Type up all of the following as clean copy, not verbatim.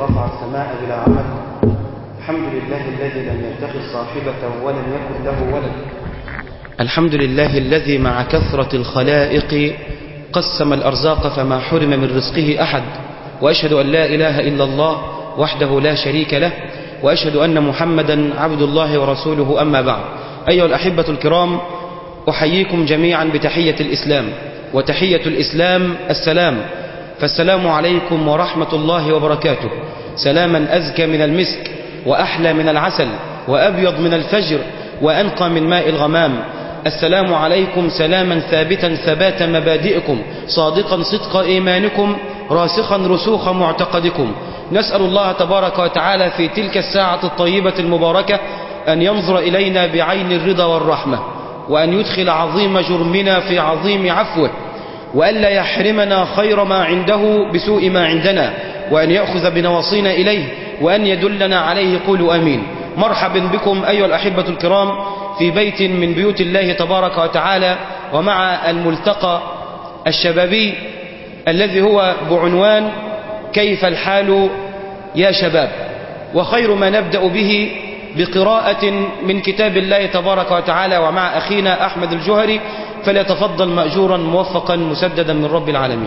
رفع السماء بلا عمد. الحمد لله الذي لم يتخذ صاحبة ولم يكن له ولد. الحمد لله الذي مع كثرة الخلائق قسم الأرزاق فما حرم من رزقه أحد. وأشهد أن لا إله إلا الله وحده لا شريك له، وأشهد أن محمدا عبد الله ورسوله. أما بعد، أيها الأحبة الكرام، أحييكم جميعا بتحية الإسلام، وتحية الإسلام السلام. فالسلام عليكم ورحمة الله وبركاته. سلاما أزكى من المسك، وأحلى من العسل، وأبيض من الفجر، وأنقى من ماء الغمام. السلام عليكم سلاما ثابتا ثبات مبادئكم، صادقا صدق إيمانكم، راسخا رسوخ معتقدكم. نسأل الله تبارك وتعالى في تلك الساعة الطيبة المباركة أن ينظر إلينا بعين الرضا والرحمة، وأن يدخل عظيم جرمنا في عظيم عفوه، وأن لا يحرمنا خير ما عنده بسوء ما عندنا، وأن يأخذ بنواصينا إليه، وأن يدلنا عليه. قولوا آمين. مرحبا بكم أيها الأحبة الكرام في بيت من بيوت الله تبارك وتعالى، ومع الملتقى الشبابي الذي هو بعنوان كيف الحال يا شباب. وخير ما نبدأ به بقراءة من كتاب الله تبارك وتعالى، ومع أخينا أحمد الجوهري، فليتفضل مأجورا موفقا مسددا من رب العالمين.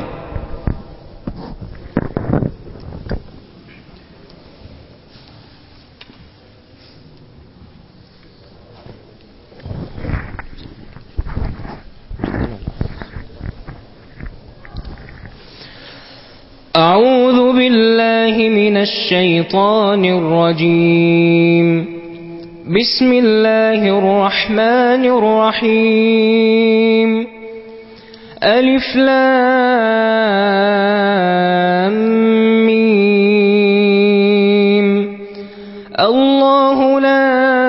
أعوذ بالله من الشيطان الرجيم. بسم الله الرحمن الرحيم. ألف لام ميم. الله لا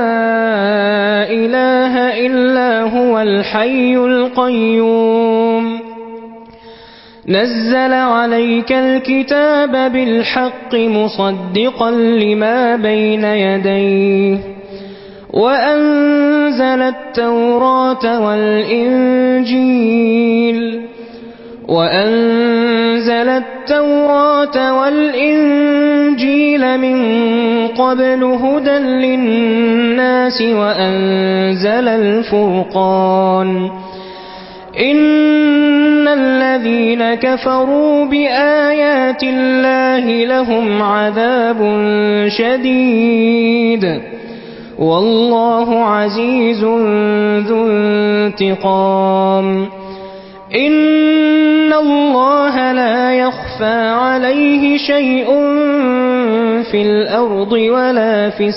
إله إلا هو الحي القيوم. نزل عليك الكتاب بالحق مصدقا لما بين يديه، وأنزل التوراة والإنجيل من قبل هدى للناس، وأنزل الفرقان. إن الذين كفروا بآيات الله لهم عذاب شديد، والله عزيز ذو انتقام. إن الله لا يخفى عليه شيء في الأرض ولا في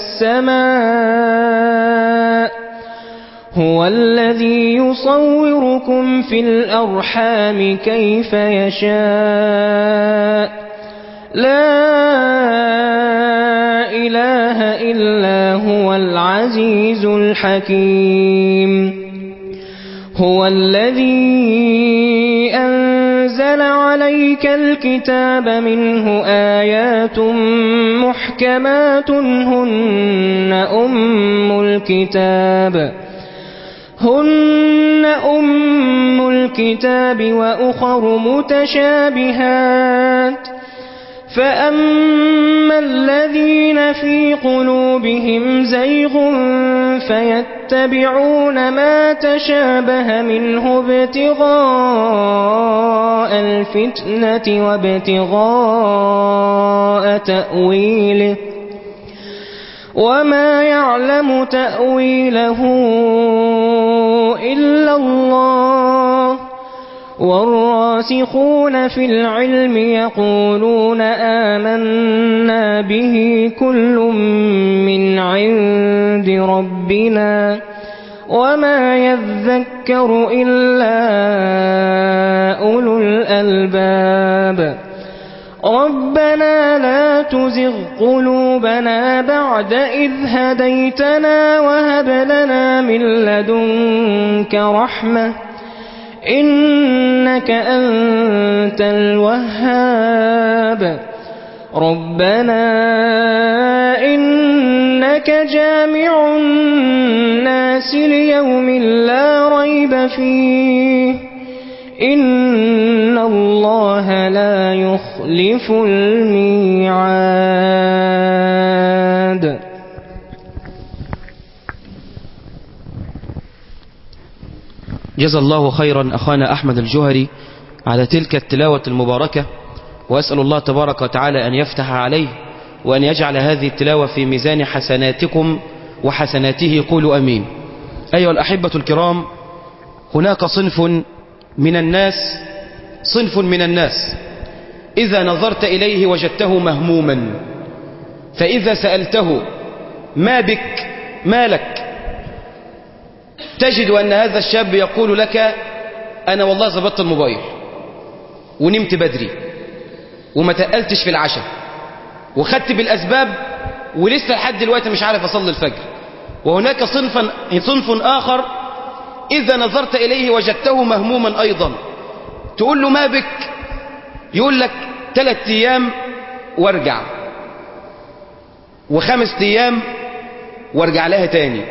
السماء. هو الذي يصوركم في الأرحام كيف يشاء. لا إله إلا هو العزيز الحكيم. هو الذي أنزل عليك الكتاب منه آيات محكمات هن أم الكتاب وأخر متشابهات. فأما الذين في قلوبهم زيغ فيتبعون ما تشابه منه ابتغاء الفتنة وابتغاء تأويله، وما يعلم تأويله إلا الله. والراسخون في العلم يقولون آمنا به كل من عند ربنا، وما يذكر إلا أولو الألباب. ربنا لا تزغ قلوبنا بعد إذ هديتنا، وهب لنا من لدنك رحمة، إنك أنت الوهاب. ربنا إنك جامع الناس ليوم لا ريب فيه، إن الله لا يخلف الميعاد. جزا الله خيرا أخانا أحمد الجهري على تلك التلاوة المباركة، وأسأل الله تبارك وتعالى أن يفتح عليه وأن يجعل هذه التلاوة في ميزان حسناتكم وحسناته، قولوا أمين. أيها الأحبة الكرام، هناك صنف من الناس إذا نظرت إليه وجدته مهموما، فإذا سألته ما بك ما لك تجد أن هذا الشاب يقول لك أنا والله زبطت الموبايل ونمت بدري وما تقلتش في العشاء وخدت بالأسباب ولسه لحد دلوقتي مش عارف أصلي الفجر. وهناك صنف آخر إذا نظرت إليه وجدته مهموما أيضا، تقول له ما بك يقول لك 3 أيام وارجع، و5 أيام وارجع لها تاني،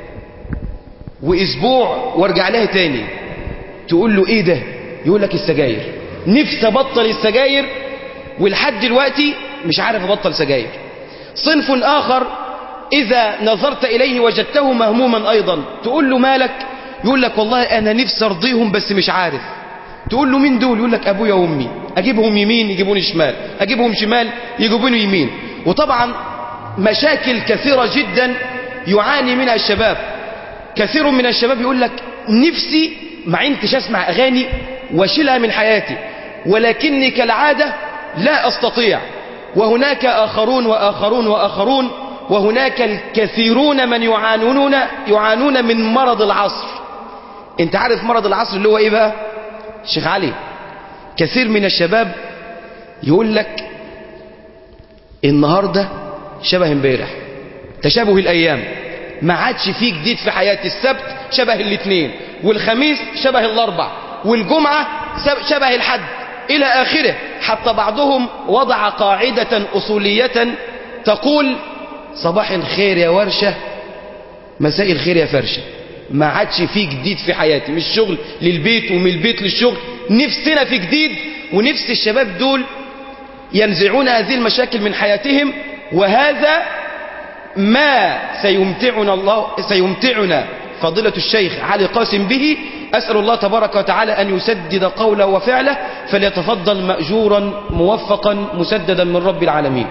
وأسبوع وارجع لها تاني. تقول له إيه ده؟ يقول لك السجاير، نفسي أبطل السجاير ولحد دلوقتي مش عارف أبطل سجاير. صنف آخر إذا نظرت إليه وجدته مهموما أيضا، تقول له مالك؟ يقول لك والله أنا نفسي أرضيهم بس مش عارف. تقول له مين دول؟ يقول لك أبويا وأمي، أجيبهم يمين يجيبوني شمال، أجيبهم شمال يجيبوني يمين. وطبعا مشاكل كثيرة جدا يعاني منها الشباب. كثير من الشباب يقول لك نفسي ما عندتش أسمع أغاني واشيلها من حياتي، ولكني كالعادة لا أستطيع. وهناك آخرون وآخرون وآخرون، وهناك الكثيرون من يعانون من مرض العصر. انت عارف مرض العصر اللي هو ايه بقى شيخ علي؟ كثير من الشباب يقول لك النهاردة شبه امبارح، تشابه الأيام، ما عادش فيه جديد في حياتي. السبت شبه الاثنين، والخميس شبه الأربع، والجمعة شبه الحد، إلى آخره. حتى بعضهم وضع قاعدة أصولية تقول صباح الخير يا ورشة، مساء الخير يا فرشة. ما عادش فيه جديد في حياتي، مش شغل للبيت ومن البيت للشغل. نفسنا في جديد، ونفس الشباب دول ينزعون هذه المشاكل من حياتهم. وهذا ما سيمتعنا فضيلة الشيخ علي قاسم به. أسأل الله تبارك وتعالى أن يسدد قوله وفعله، فليتفضل مأجورا موفقا مسددا من رب العالمين.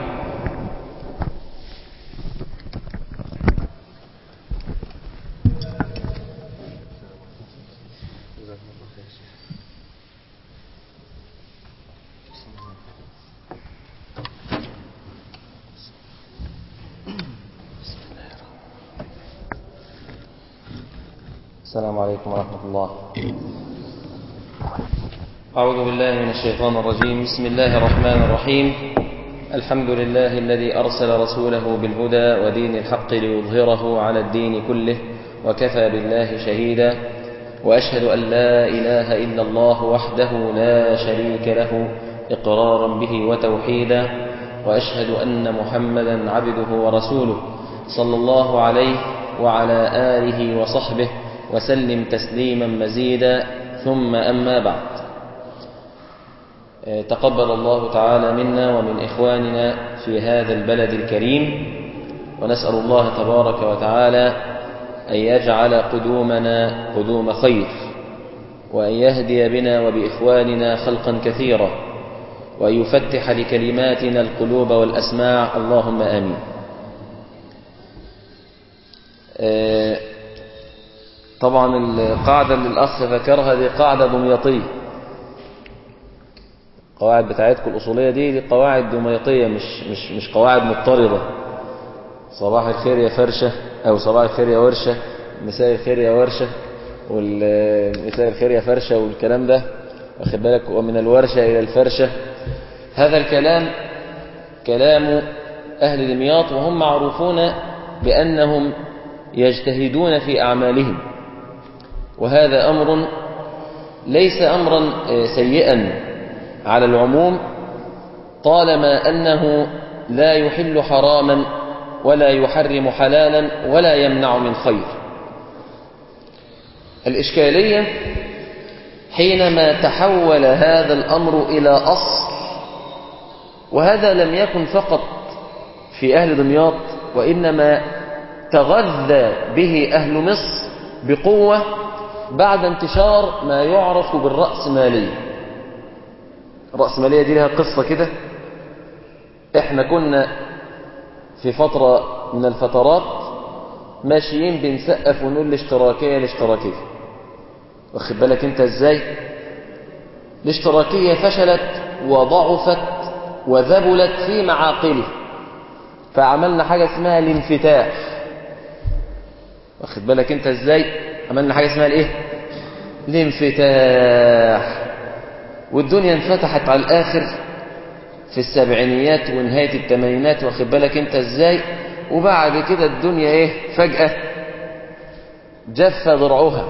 السلام عليكم ورحمة الله. أعوذ بالله من الشيطان الرجيم. بسم الله الرحمن الرحيم. الحمد لله الذي أرسل رسوله بالهدى ودين الحق ليظهره على الدين كله، وكفى بالله شهيدا. وأشهد أن لا إله إلا الله وحده لا شريك له إقرارا به وتوحيدا، وأشهد أن محمدا عبده ورسوله صلى الله عليه وعلى آله وصحبه وسلم تسليما مزيدا. ثم أما بعد، تقبل الله تعالى منا ومن إخواننا في هذا البلد الكريم، ونسأل الله تبارك وتعالى أن يجعل قدومنا قدوم خير، وأن يهدي بنا وبإخواننا خلقا كثيرا، وأن يفتح لكلماتنا القلوب والأسماع، اللهم آمين. طبعا القاعدة اللي الأخ ذكرها دي قاعدة دمياطية. القواعد بتاعتكم الأصولية دي قواعد دمياطية، مش قواعد مضطردة. صباح الخير يا فرشة، أو صباح الخير يا ورشة، مساء الخير يا ورشة، والمساء الخير يا فرشة، والكلام ده واخد بالك، ومن الورشة إلى الفرشة. هذا الكلام كلام أهل دمياط، وهم معروفون بأنهم يجتهدون في أعمالهم، وهذا أمر ليس أمرا سيئا على العموم، طالما أنه لا يحل حراما ولا يحرم حلالا ولا يمنع من خير. الإشكالية حينما تحول هذا الأمر إلى أصل، وهذا لم يكن فقط في أهل دمياط، وإنما تغذى به أهل مصر بقوة بعد انتشار ما يعرف بالرأسمالية. الرأسمالية دي لها قصة كده. احنا كنا في فترة من الفترات ماشيين بنسقف ونقول الاشتراكية. واخد بالك انت ازاي؟ الاشتراكية فشلت وضعفت وذبلت في معاقله، فعملنا حاجة اسمها الانفتاح. واخد بالك انت ازاي؟ عملنا حاجة اسمها الايه؟ الانفتاح. والدنيا انفتحت على الاخر في السبعينيات ونهاية الثمانينات. واخد بالك انت ازاي؟ وبعد كده الدنيا ايه؟ فجأة جف ضرعها.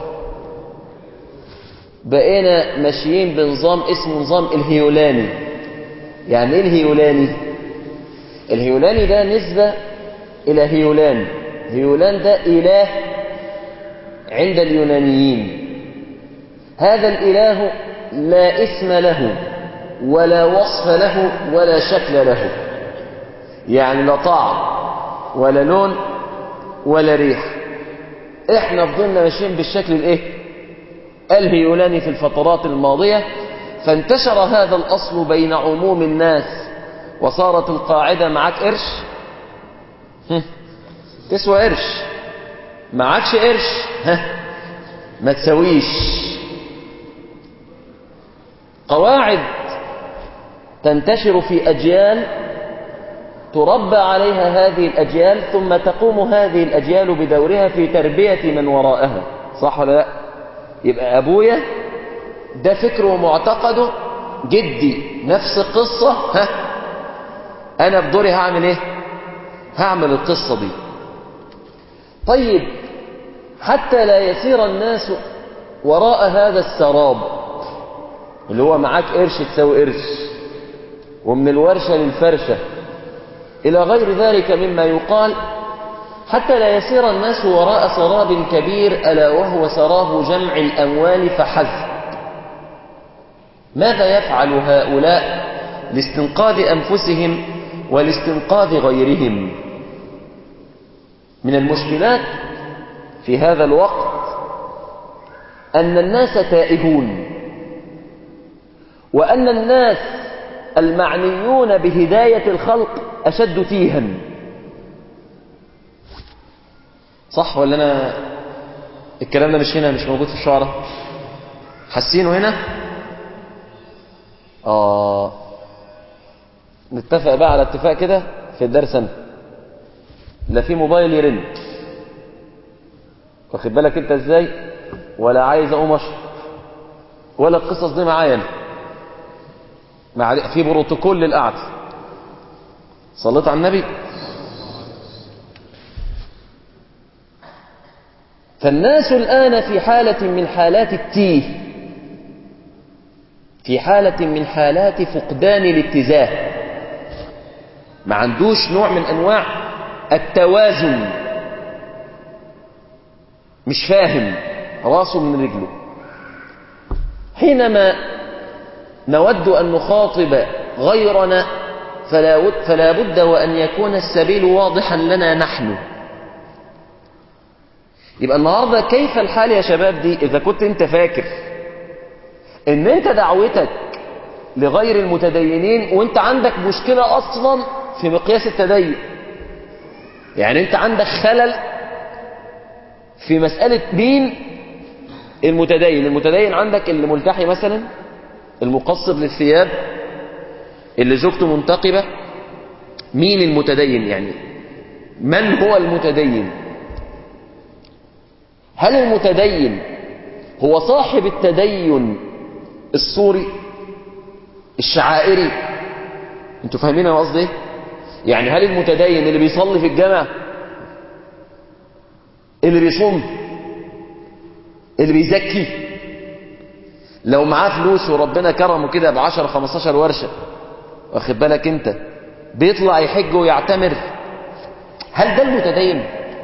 بقينا ماشيين بنظام اسمه نظام الهيولاني. يعني ايه الهيولاني؟ الهيولاني ده نسبة الى هيولان. هيولان ده اله عند اليونانيين. هذا الاله لا اسم له ولا وصف له ولا شكل له، يعني لا طعم ولا لون ولا ريح. احنا فضلنا ماشيين بالشكل الايه؟ الهيولاني في الفترات الماضية، فانتشر هذا الأصل بين عموم الناس، وصارت القاعدة: معاك قرش تسوى قرش، معاكش قرش ما تسويش. قواعد تنتشر في أجيال تربى عليها هذه الأجيال، ثم تقوم هذه الأجيال بدورها في تربية من وراءها. صح ولا لا؟ يبقى أبويا ده فكره ومعتقده، جدي نفس القصة، أنا بدوري هعمل إيه؟ هعمل القصة دي. طيب، حتى لا يسير الناس وراء هذا السراب اللي هو معاك قرش تساوي قرش، ومن الورشة للفرشة إلى غير ذلك مما يقال، حتى لا يسير الناس وراء سراب كبير ألا وهو سراب جمع الأموال فحسب. ماذا يفعل هؤلاء لاستنقاذ أنفسهم ولاستنقاذ غيرهم؟ من المشكلات في هذا الوقت أن الناس تائهون، وأن الناس المعنيون بهداية الخلق أشد تيها. صح ولا أنا الكلام ده مش هنا، مش موجود في الشعراء؟ حسينه هنا؟ نتفق بقى على اتفاق كده في الدرس. أنا لا في موبايل يرن، واخد بالك انت ازاي، ولا عايز اقوم اشرب، ولا القصص دي معايا في بروتوكول للقعده. صليت على النبي. فالناس الآن في حالة من حالات التيه، في حالة من حالات فقدان الاتزان، ما عندوش نوع من أنواع التوازن، مش فاهم راسه من رجله. حينما نود أن نخاطب غيرنا فلا بد وأن يكون السبيل واضحا لنا نحن. يبقى النهاردة كيف الحال يا شباب دي؟ إذا كنت أنت فاكر أن أنت دعوتك لغير المتدينين وأنت عندك مشكلة أصلا في مقياس التدين، يعني أنت عندك خلل في مسألة مين المتدين. المتدين عندك اللي ملتحي مثلا، المقصر للثياب، اللي زوجته منتقبة. مين المتدين؟ يعني من هو المتدين؟ هل المتدين هو صاحب التدين الصوري الشعائري؟ انتوا فاهمين انا قصدي ايه؟ يعني هل المتدين اللي بيصلي في الجامع، اللي بيصوم، اللي بيزكي، لو معاه فلوس وربنا كرمه كده ب10 15 ورشة، واخد بالك انت، بيطلع يحج ويعتمر، هل ده المتدين؟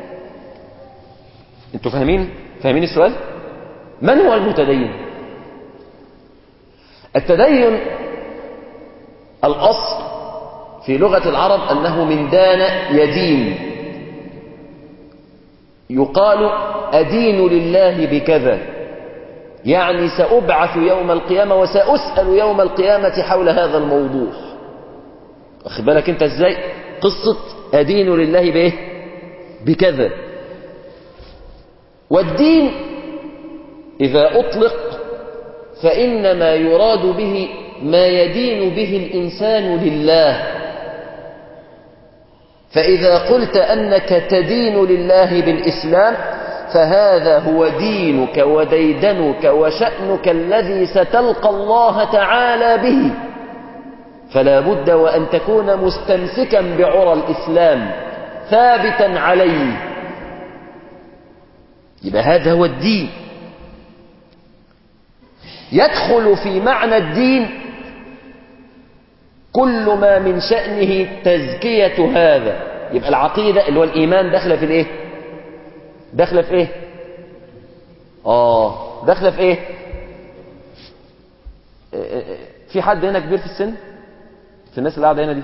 انتوا فاهمين السؤال؟ من هو المتدين؟ التدين الأصل في لغة العرب أنه من دان يدين. يقال أدين لله بكذا، يعني سأبعث يوم القيامة وسأسأل يوم القيامة حول هذا الموضوع. واخد بالك انت ازاي؟ قصة أدين لله بايه؟ بكذا. والدين إذا أطلق فإنما يراد به ما يدين به الإنسان لله. فإذا قلت أنك تدين لله بالإسلام فهذا هو دينك وديدنك وشأنك الذي ستلقى الله تعالى به، فلا بد وأن تكون مستمسكا بعرى الإسلام ثابتا عليه. يبقى هذا هو الدين. يدخل في معنى الدين كل ما من شأنه تزكية هذا. يبقى العقيدة اللي هو الإيمان داخله في الايه؟ داخله في ايه؟ داخله في ايه؟ في حد هنا كبير في السن؟ في الناس اللي قاعدة هنا دي؟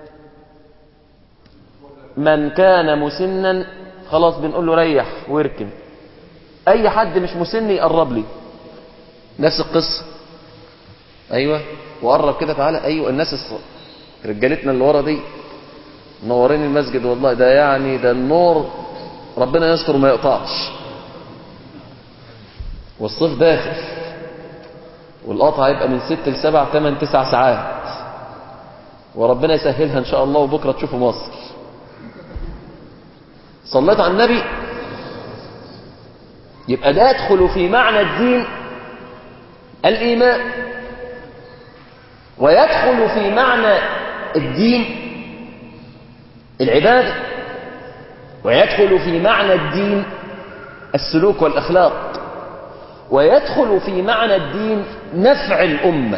من كان مسنا خلاص بنقول له ريح واركن. اي حد مش مسن يقرب لي. نفس القصة. ايوه وقرب كده تعالى. ايوه الناس رجالتنا اللي ورا دي منورين المسجد والله. ده يعني ده النور ربنا يستر وما يقطعش. والصيف داخل والقطع هيبقى من 6 ل 7 8 9 ساعات وربنا يسهلها ان شاء الله وبكره تشوفوا مصر. صليت على النبي. يبقى ده يدخل في معنى الدين الإيمان، ويدخل في معنى الدين العبادة، ويدخل في معنى الدين السلوك والأخلاق، ويدخل في معنى الدين نفع الأمة.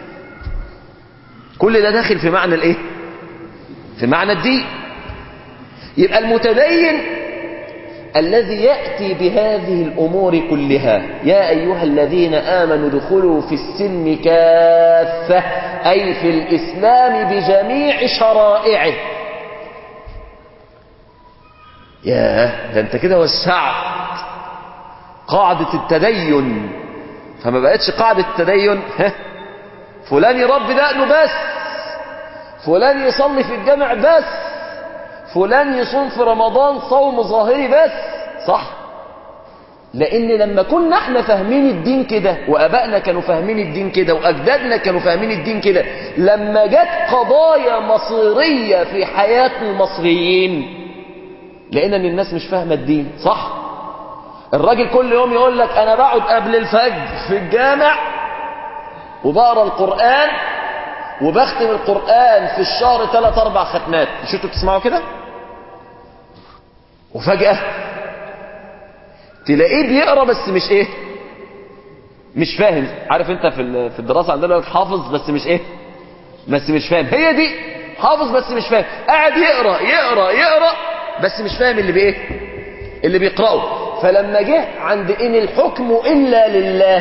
كل ده داخل في معنى الايه؟ في معنى الدين. يبقى المتدين الذي يأتي بهذه الأمور كلها. يا أيها الذين آمنوا ادخلوا في السلم كافة، أي في الإسلام بجميع شرائعه. ده أنت كده وسعت قاعدة التدين، فما بقتش قاعدة التدين فلان يربي دقنه بس، فلان يصلي في الجامع بس، فلان يصوم في رمضان صوم ظاهري بس. صح؟ لأن لما كنا احنا فاهمين الدين كده وأبائنا كانوا فاهمين الدين كده وأجدادنا كانوا فاهمين الدين كده، لما جت قضايا مصيرية في حياة المصريين لقينا ان الناس مش فاهمة الدين. صح؟ الراجل كل يوم يقول لك أنا بقعد قبل الفجر في الجامع وبقرأ القرآن وبختم القرآن في الشهر 3-4 ختمات. مش انتوا بتسمعوا كده؟ وفجأة تلاقيه بيقرأ بس مش ايه؟ مش فاهم. عارف انت في الدراسة عندنا يقول لك حافظ بس مش ايه؟ بس مش فاهم. هي دي حافظ بس مش فاهم. قاعد يقرأ بس مش فاهم اللي بايه؟ اللي بيقرأه. فلما جه عند إن الحكم إلا لله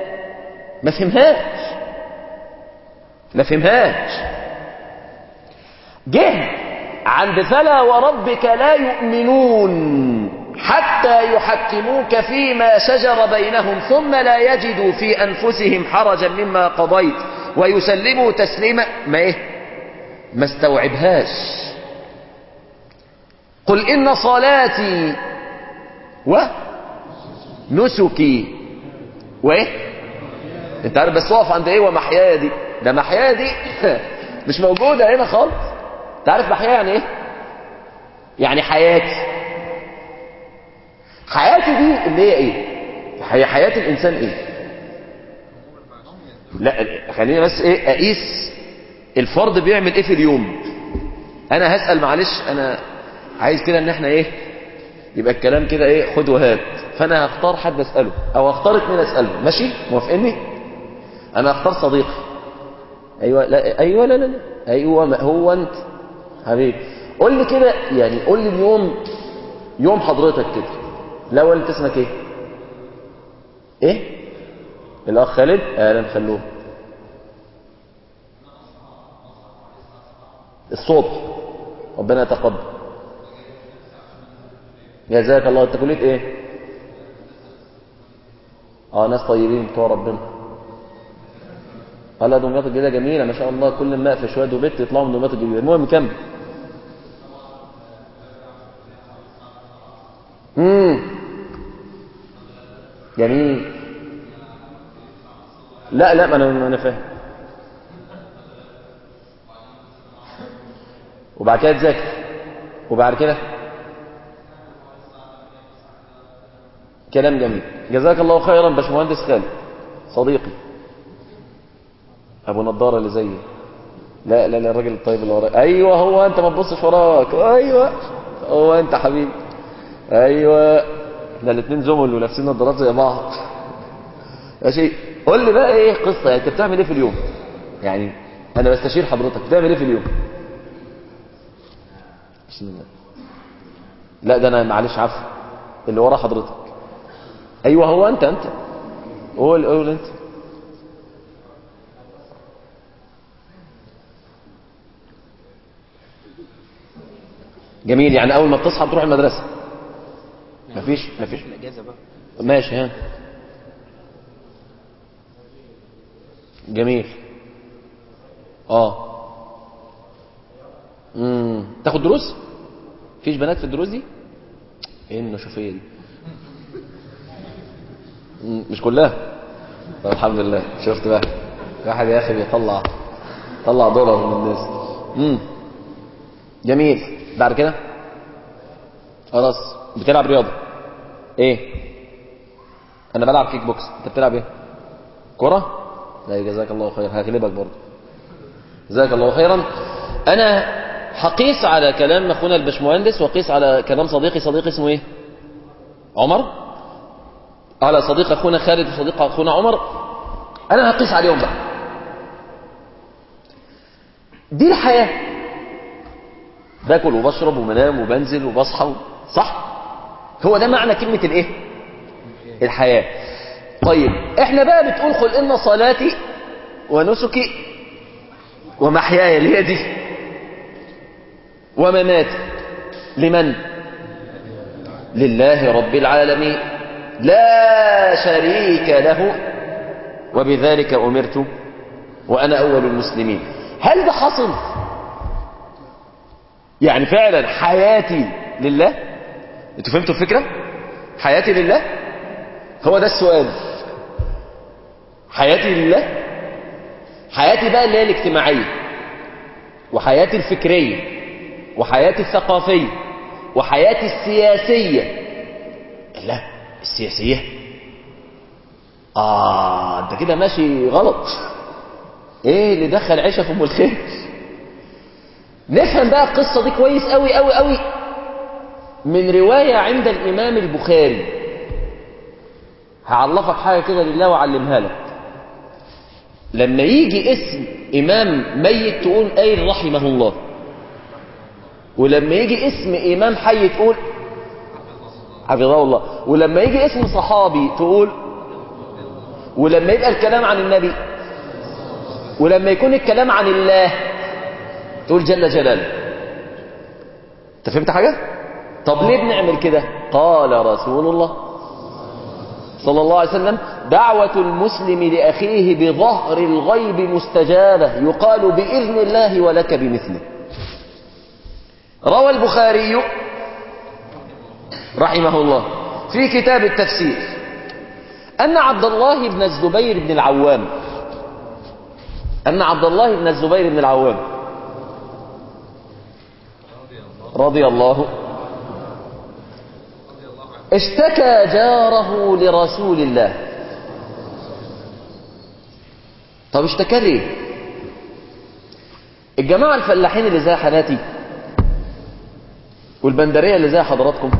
ما فهمهاش. جه عند فلا وربك لا يؤمنون حتى يحكموك فيما شجر بينهم ثم لا يجدوا في أنفسهم حرجا مما قضيت ويسلموا تسليما. ما استوعبهاش. قل إن صلاتي ونسكي انت عارف بس وقف عند ومحياي دي. ده محياي دي مش موجودة هنا خالص. انت عارف محياي يعني ايه؟ يعني حياتي دي اللي هي ايه؟ هي حياة الانسان ايه؟ لا خلينا بس اقيس الفرد بيعمل ايه في اليوم. انا هسأل معلش، انا عايز كده ان احنا يبقى الكلام كده خد وهات. فانا هختار حد اسأله او هختار 2 اسأله. ماشي؟ موافقني؟ انا هختار صديقي. ايوه لا ايوه لا لا ايوه هو انت حبيبي. قول لي كده يعني قول لي اليوم يوم حضرتك كده. الاول انت اسمك ايه؟ الاخ خالد. اهلا خلوه. الصبح ربنا يتقبل. جزاك الله. انت كليه ايه؟ ناس طيبين بتوع ربنا. قال دمياط الجديدة جميلة ما شاء الله، كل ما في شوية وبيت يطلعوا من دمياط الجديدة. المهم كمل. جميل. لا ما انا فاهم. وبعد كده تذاكر، وبعد كده كلام جميل. جزاك الله خيرا باشمهندس خالد صديقي ابو نضاره اللي زيي. لا الراجل الطيب اللي وراك. ايوه هو انت، ما تبصش وراك. ايوه هو انت حبيبي. ايوه احنا الاثنين زمل ولابسين نظارات زي بعض. ماشي. قول لي بقى ايه قصه، يعني انت بتعمل ايه في اليوم؟ يعني انا بستشير حضرتك، بتعمل ايه في اليوم؟ بسم الله. لا ده انا معلش عفو اللي ورا حضرتك. ايوه هو انت قول انت. جميل. يعني اول ما بتصحى بتروح المدرسه؟ مفيش الاجازه بقى. ماشي. ها جميل. تاخد دروس؟ مفيش بنات في الدروس دي؟ ايه النشوفيه دي؟ مش كلها. طب الحمد لله. شفت بقى واحد يا اخي بيطلع دولار من الناس. جميل. بعد كده خلاص بتلعب رياضه ايه؟ انا بلعب كيك بوكس. انت بتلعب ايه؟ كره؟ لا جزاك الله خير، هغلبك برضه. جزاك الله خيرا. انا هقيس على كلام اخونا الباشمهندس وقيس على كلام صديقي اسمه ايه؟ عمر. على صديق اخونا خالد وصديق اخونا عمر. انا هقيس عليهم بقى. دي الحياه، باكل وبشرب وبنام وبنزل وبصحى، صح؟ هو ده معنى كلمه الايه؟ الحياه. طيب احنا بقى بتقول قل ان صلاتي ونسكي ومحياي اللي هي دي ومماتي لمن؟ لله رب العالمين لا شريك له وبذلك أمرت وأنا أول المسلمين. هل ده حصل؟ يعني فعلا حياتي لله؟ انتوا فهمتوا الفكرة؟ حياتي لله؟ هو ده السؤال. حياتي لله؟ حياتي بقى اللي هي الاجتماعية، وحياتي الفكرية، وحياتي الثقافية، وحياتي السياسية. لا السياسية انت كده ماشي غلط. ايه اللي دخل عيشة في ام الخير؟ نفهم بقى القصة دي كويس قوي قوي قوي من رواية عند الامام البخاري. هعلفك حاجة كده لله وعلمها لك. لما يجي اسم امام ميت تقول قايل رحمه الله، ولما يجي اسم امام حي تقول حفظه الله، ولما يجي اسم صحابي تقول، ولما يبقى الكلام عن النبي، ولما يكون الكلام عن الله تقول جل جلاله. انت فهمت حاجة؟ طب ليه بنعمل كده؟ قال رسول الله صلى الله عليه وسلم دعوة المسلم لأخيه بظهر الغيب مستجابة يقال بإذن الله ولك بمثله. روى البخاري رحمه الله في كتاب التفسير أن عبد الله بن الزبير بن العوام رضي الله اشتكى جاره لرسول الله. طب اشتكى ليه؟ الجماعة الفلاحين اللي زي حالاتي والبندرية اللي زي حضراتكم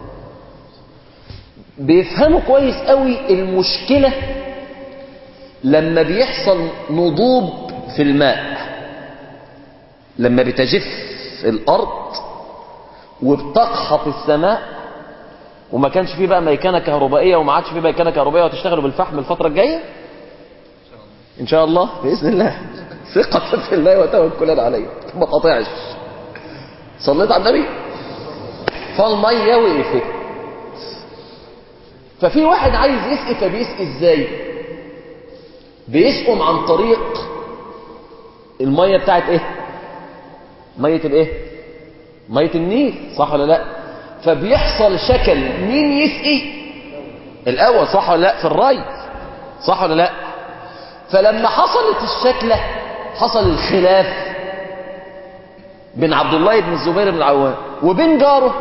بيفهموا كويس قوي المشكلة لما بيحصل نضوب في الماء، لما بتجف الأرض وبتقحط السماء، وما كانش فيه بقى ميكنة كهربائية وما عادش فيه ميكنة كهربائية وتشتغلوا بالفحم الفترة الجاية إن شاء الله بإذن الله. ثقة في الله وتوكلا عليه. ما تقطعش. صليت على النبي. فالمية وقفت ففي واحد عايز يسقي، فبيسقي ازاي؟ بيسقم عن طريق المية بتاعت ايه؟ مية الايه؟ مية النيل، صح ولا لا؟ فبيحصل شكل مين يسقي الاول، صح ولا لا؟ في الري، صح ولا لا؟ فلما حصلت الشكلة حصل الخلاف بين عبد الله بن الزبير بن العوام وبين جاره.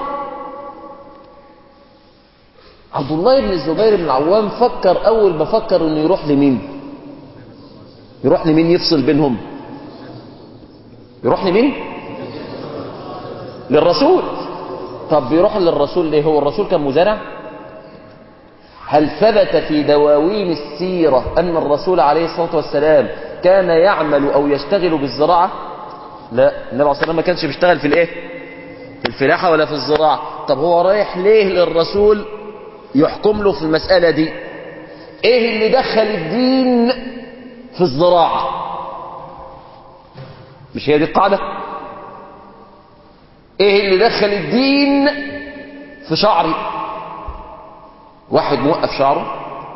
عبد الله بن الزبير بن العوام فكر، اول ما فكر انه يروح لمين؟ يروح لمين يفصل بينهم؟ يروح لمين؟ للرسول. طب بيروح للرسول ليه؟ هو الرسول كان مزارع؟ هل ثبت في دواوين السيرة أن الرسول عليه الصلاة والسلام كان يعمل أو يشتغل بالزراعة؟ لا، النبي عليه الصلاة والسلام ما كانش بيشتغل في الايه؟ في الفلاحة ولا في الزراعة. طب هو رايح ليه للرسول يحكم له في المسألة دي؟ ايه اللي دخل الدين في الزراعة؟ مش هي دي القاعدة؟ ايه اللي دخل الدين في شعري؟ واحد موقف شعره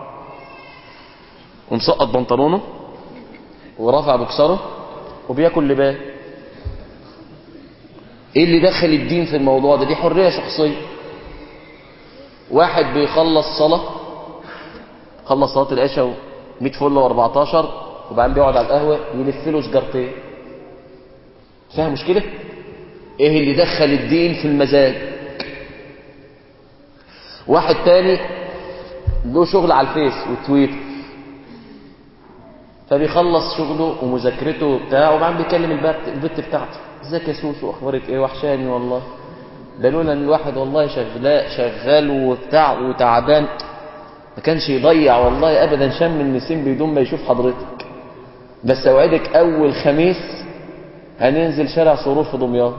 ومسقط بنطلونه ورافع بكسره وبياكل لبان. ايه اللي دخل الدين في الموضوع ده؟ دي حرية شخصية. واحد بيخلص صلاة، خلص صلاة العشاء 100 فل و14 وبعدين بيقعد على القهوة يلف له سجارتين. فيها مشكلة؟ ايه اللي دخل الدين في المزاج؟ واحد تاني له شغل على الفيس والتويتر، فبيخلص شغله ومذاكرته وبتاع وبعدين بيكلم البت بتاعته، ازيك يا سوسو، اخبارك ايه، وحشاني والله. ده لولا ان الواحد والله شغال وبتاع وتعبان ما كانش يضيع والله ابدا شم النسيم بدون ما يشوف حضرتك. بس اوعدك اول خميس هننزل شارع سرور في دمياط.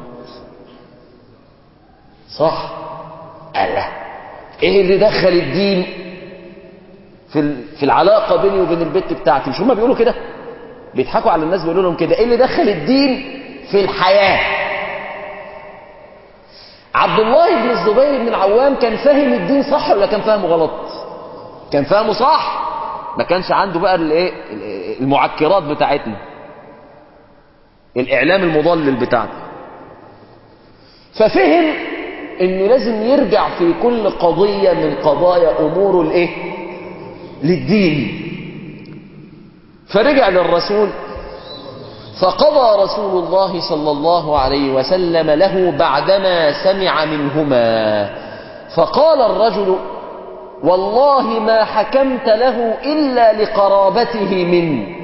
صح؟ الله، ايه اللي دخل الدين في العلاقة بيني وبين البت بتاعتي؟ مش هما بيقولوا كده؟ بيضحكوا على الناس بيقولوا لهم كده. ايه اللي دخل الدين في الحياة؟ عبد الله بن الزبير بن العوام كان فاهم الدين صح ولا كان فاهمه غلط؟ كان فاهمه صح، ما كانش عنده بقى المعكرات بتاعتنا، الاعلام المضلل بتاعنا. ففهم انه لازم يرجع في كل قضية من قضايا اموره الايه؟ للدين. فرجع للرسول فقضى رسول الله صلى الله عليه وسلم له بعدما سمع منهما. فقال الرجل والله ما حكمت له إلا لقرابته منك.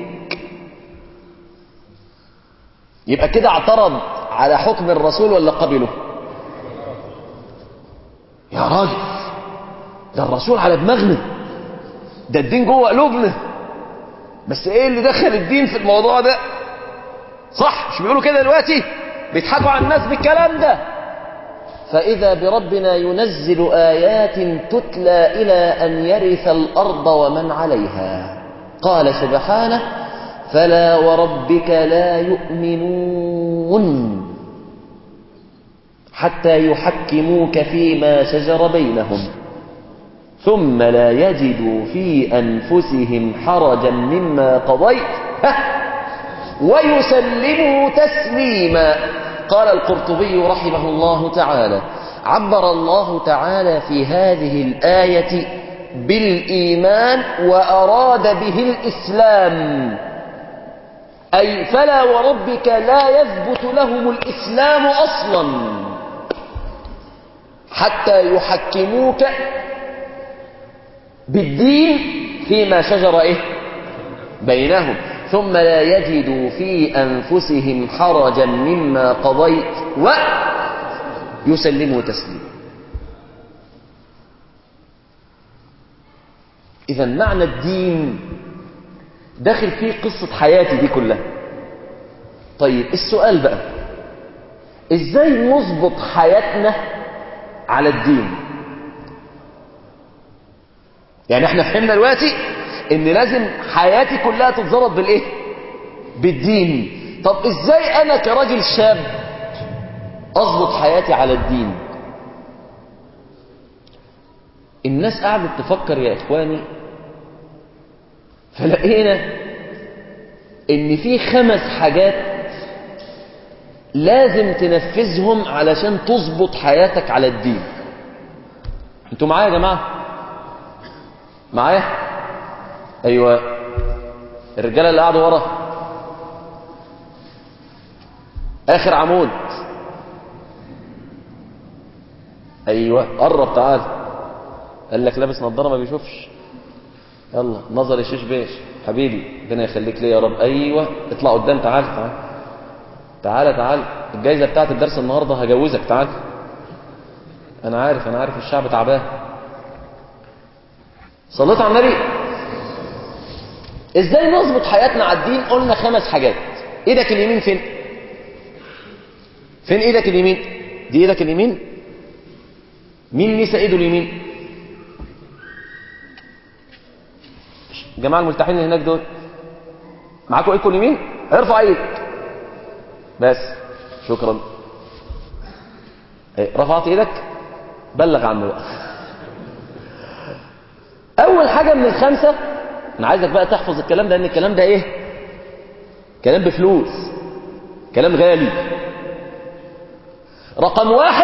يبقى كده اعترض على حكم الرسول ولا قبله؟ يا راجل، ده الرسول على دماغنا، ده الدين جوه قلوبنا، بس ايه اللي دخل الدين في الموضوع ده؟ صح؟ مش بيقولوا كده دلوقتي؟ بيضحكوا على الناس بالكلام ده. فإذا بربنا ينزل آيات تتلى إلى أن يرث الأرض ومن عليها. قال سبحانه فلا وربك لا يؤمنون حتى يحكموك فيما شجر بينهم ثم لا يجدوا في أنفسهم حرجا مما قضيت ويسلموا تسليما. قال القرطبي رحمه الله تعالى عبر الله تعالى في هذه الآية بالإيمان وأراد به الإسلام، أي فلا وربك لا يثبت لهم الإسلام أصلا حتى يحكموك بالدين فيما شجر بينهم ثم لا يجدوا في أنفسهم حرجا مما قضيت ويسلموا تسليما. إذا معنى الدين داخل فيه قصة حياتي دي كلها. طيب السؤال بقى، إزاي نظبط حياتنا على الدين؟ يعني احنا فهمنا دلوقتي ان لازم حياتي كلها تتظبط بالايه؟ بالدين. طب ازاي انا كراجل شاب اظبط حياتي على الدين؟ الناس قعدت تفكر يا إخواني، فلقينا إن في 5 حاجات لازم تنفذهم علشان تظبط حياتك على الدين. انتوا معايا يا جماعة؟ معايا؟ أيوة، الرجالة اللي قاعدوا ورا آخر عمود، أيوة قرب تعال. قال لك لابس نظارة ما بيشوفش، يلا نظر الشيش بيش حبيبي ربنا يخليك ليه يا رب. أيوة اطلع قدام، تعال تعال تعال تعال، الجايزة بتاعت الدرس النهاردة هجوزك، تعال. أنا عارف الشعب تعبان. صليت على النبي. ازاي نظبط حياتنا على الدين؟ قلنا 5 حاجات. ايدك اليمين فين؟ فين ايدك اليمين؟ دي ايدك اليمين. مين نسى ايده اليمين؟ الجماعة الملتحين اللي هناك دول معاكم ايدكم اليمين؟ ارفع ايدك بس، شكرا. رفعت ايدك؟ بلغ عنه بقى. اول حاجة من ال5، انا عايزك بقى تحفظ الكلام ده، لان الكلام ده ايه؟ كلام بفلوس، كلام غالي. رقم 1،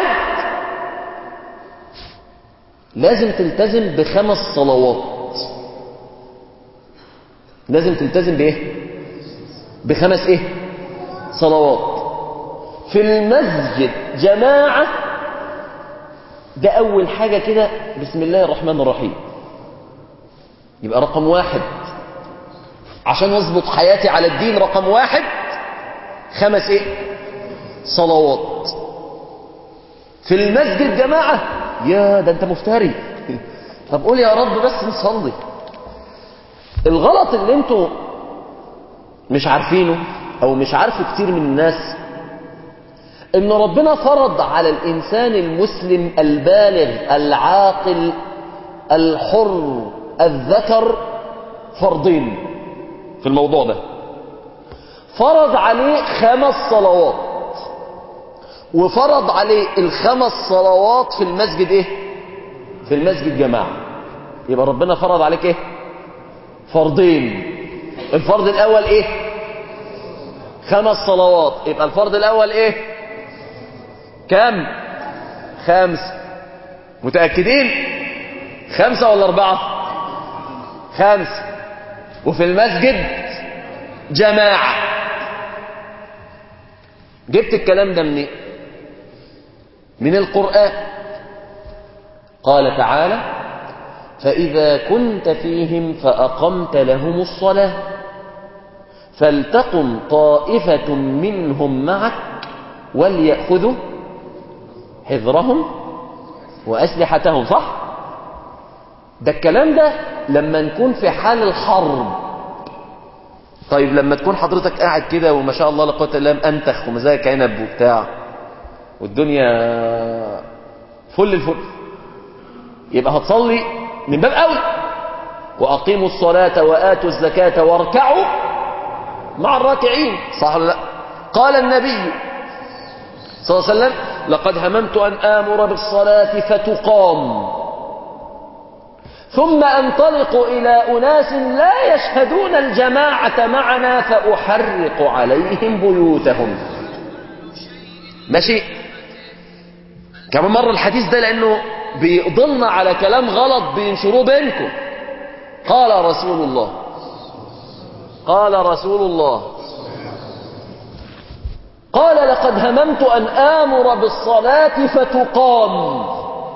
لازم تلتزم ب5 صلوات. لازم تلتزم بايه؟ ب5 ايه؟ صلوات في المسجد جماعة. ده اول حاجة كده، بسم الله الرحمن الرحيم. يبقى رقم 1 عشان اظبط حياتي على الدين، رقم 1 5 ايه؟ صلوات في المسجد جماعة. يا ده انت مفتري. طب قول يا رب بس نصلي. الغلط اللي انتوا مش عارفينه او مش عارفه كتير من الناس، ان ربنا فرض على الانسان المسلم البالغ العاقل الحر الذكر فرضين في الموضوع ده. فرض عليه 5 صلوات، وفرض عليه ال5 صلوات في المسجد ايه؟ في المسجد جماعة. يبقى ربنا فرض عليك ايه؟ فرضين. الفرض الاول ايه؟ 5 صلوات. يبقى الفرض الاول ايه؟ كم؟ 5. متأكدين؟ 5 ولا 4؟ 5. وفي المسجد جماعة. جبت الكلام ده منين؟ من القرآن. قال تعالى: فإذا كنت فيهم فأقمت لهم الصلاة فلتقم طائفة منهم معك وليأخذوا حذرهم وأسلحتهم. صح؟ ده الكلام ده لما نكون في حال الحرب. طيب لما تكون حضرتك قاعد كده وما شاء الله لا قوه الا بالله انتخ ومزاجك عنب وبتاع والدنيا فل الفل، يبقى هتصلي من باب اولى. واقيموا الصلاه واتوا الزكاه واركعوا مع الراكعين. صح ولا لا؟ قال النبي صلى الله عليه وسلم: لقد هممت ان امر بالصلاه فتقام ثم أنطلق إلى أناس لا يشهدون الجماعة معنا فأحرق عليهم بيوتهم. ماشي؟ كمان مرة الحديث ده لأنه بيضلنا على كلام غلط بينشروه بينكم. قال رسول الله، قال رسول الله، قال: لقد هممت أن آمر بالصلاة فتقام.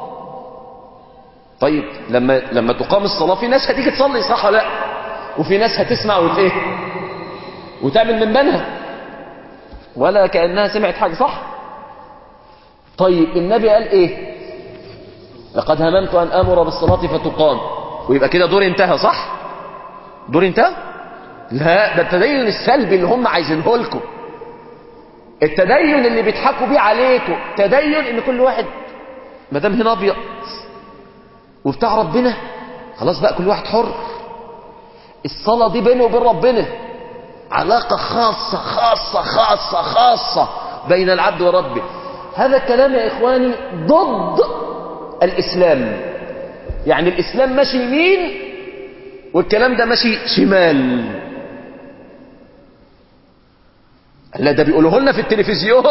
طيب لما تقام الصلاة في ناس هتيجي تصلي، صح ولا لا؟ وفي ناس هتسمع وتايه وتعمل من بينها ولا كأنها سمعت حاجة. صح؟ طيب النبي قال ايه؟ لقد هممت ان امر بالصلاة فتقام، ويبقى كده دور انتهى. صح؟ دور انتهى؟ لا، ده التدين السلبي اللي هم عايزينه لكم، التدين اللي بيضحكوا بيه عليكم، تدين ان كل واحد ما دام هنا ابيض وبتاع ربنا خلاص بقى كل واحد حر. الصلاة دي بينه وبين ربنا علاقة خاصة خاصة خاصة خاصة بين العبد وربه. هذا الكلام يا إخواني ضد الإسلام. يعني الإسلام ماشي يمين والكلام ده ماشي شمال. لا ده بيقولوه لنا في التلفزيون.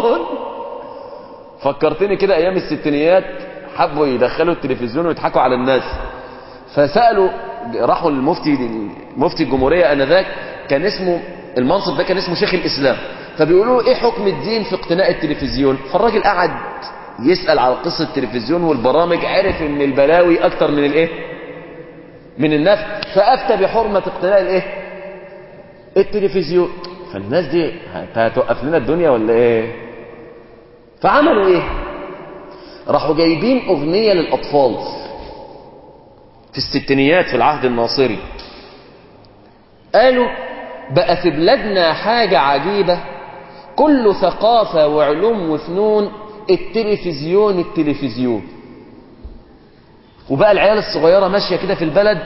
فكرتني كده أيام الستينيات حبوا يدخلوا التلفزيون ويضحكوا على الناس، فسألوا راحوا مفتي الجمهورية آنذاك، كان اسمه المنصب ده كان اسمه شيخ الإسلام، فبيقولوا له ايه حكم الدين في اقتناء التلفزيون؟ فالراجل قعد يسأل على قصة التلفزيون والبرامج، عرف ان البلاوي اكتر من الايه، من النفع، فافتى بحرمة اقتناء الايه، التلفزيون. فالناس دي هتوقف لنا الدنيا ولا ايه؟ فعملوا ايه؟ راحوا جايبين اغنية للاطفال في الستينيات في العهد الناصري، قالوا بقى في بلادنا حاجة عجيبة، كل ثقافة وعلوم وفنون التلفزيون. وبقى العيال الصغيرة ماشية كده في البلد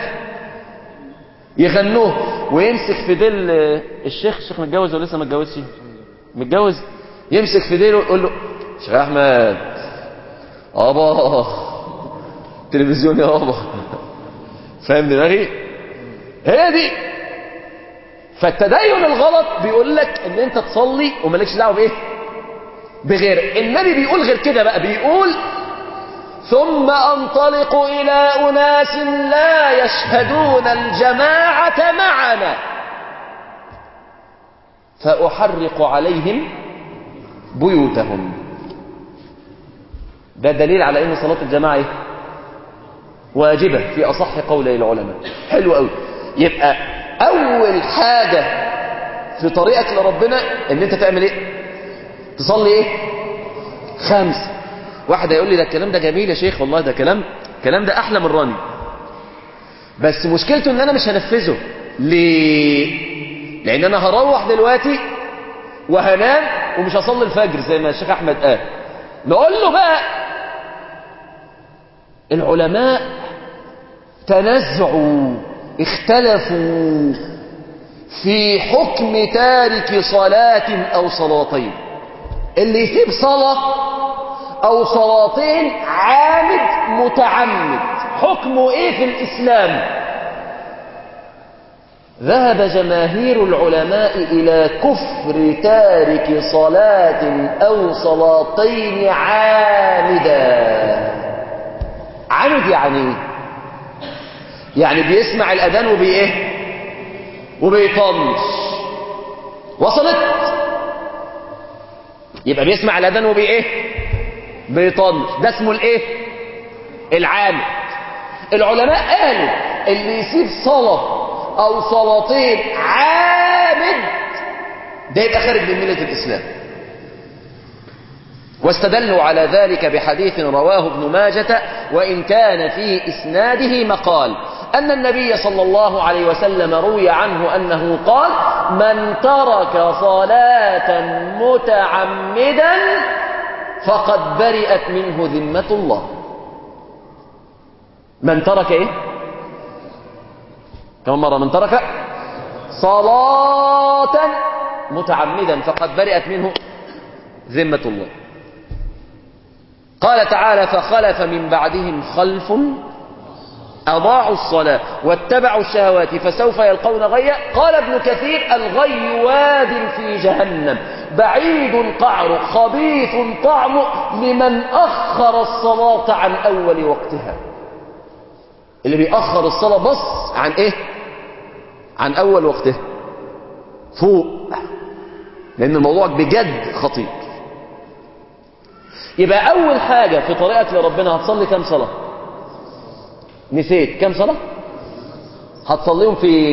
يغنوه، ويمسك في ديل الشيخ متجوز ولا لسه ما اتجوزش؟ متجوز. يمسك في ديله ويقول له شيخ احمد ابا تلفزيون يا ابا. فاهم دماغي؟ هي دي. فالتدين الغلط بيقول لك ان انت تصلي ومالكش دعوه بايه، بغير. النبي بيقول غير كده بقى، بيقول ثم انطلق الى اناس لا يشهدون الجماعه معنا فاحرق عليهم بيوتهم. ده دليل على ان صلاه الجماعه ايه، واجبه في اصح قولي العلماء. حلو قوي. يبقى اول حاجه في طريقك لربنا ان انت تعمل ايه، تصلي ايه، 5. واحد هيقول لي ده الكلام ده جميل يا شيخ، والله ده كلام ده احلى من راني، بس مشكلته ان انا مش هنفذه. ليه؟ لان انا هروح دلوقتي وهنام ومش هصلي الفجر زي ما الشيخ احمد قال. نقول له بقى العلماء تنزعوا اختلفوا في حكم تارك صلاة او صلاتين. اللي يسيب صلاة او صلاتين عامد متعمد حكمه ايه في الاسلام؟ ذهب جماهير العلماء الى كفر تارك صلاة او صلاتين عامدا. عامد يعني بيسمع الاذان وبيطنش. وصلت؟ يبقى بيسمع الاذان بيطنش، ده اسمه العامد. العلماء قالوا اللي يسيب صلاة او صلاتين عامد ده يبقى خارج من ملة الاسلام. واستدلوا على ذلك بحديث رواه ابن ماجة وإن كان في إسناده مقال، أن النبي صلى الله عليه وسلم روي عنه أنه قال من ترك صلاة متعمدا فقد برئت منه ذمة الله. من ترك ايه؟ كمان مرة، من ترك صلاة متعمدا فقد برئت منه ذمة الله. قال تعالى فخلف من بعدهم خلف أضاعوا الصلاة واتبعوا الشهوات فسوف يلقون غيا. قال ابن كثير الغي واد في جهنم بعيد قعر خبيث طعم لمن أخر الصلاة عن أول وقتها. اللي بيأخر الصلاة بص عن ايه؟ عن أول وقتها فوق، لأن الموضوع بجد خطير. يبقى أول حاجة في طريقك لربنا هتصلي كم صلاة؟ نسيت كم صلاة؟ هتصليهم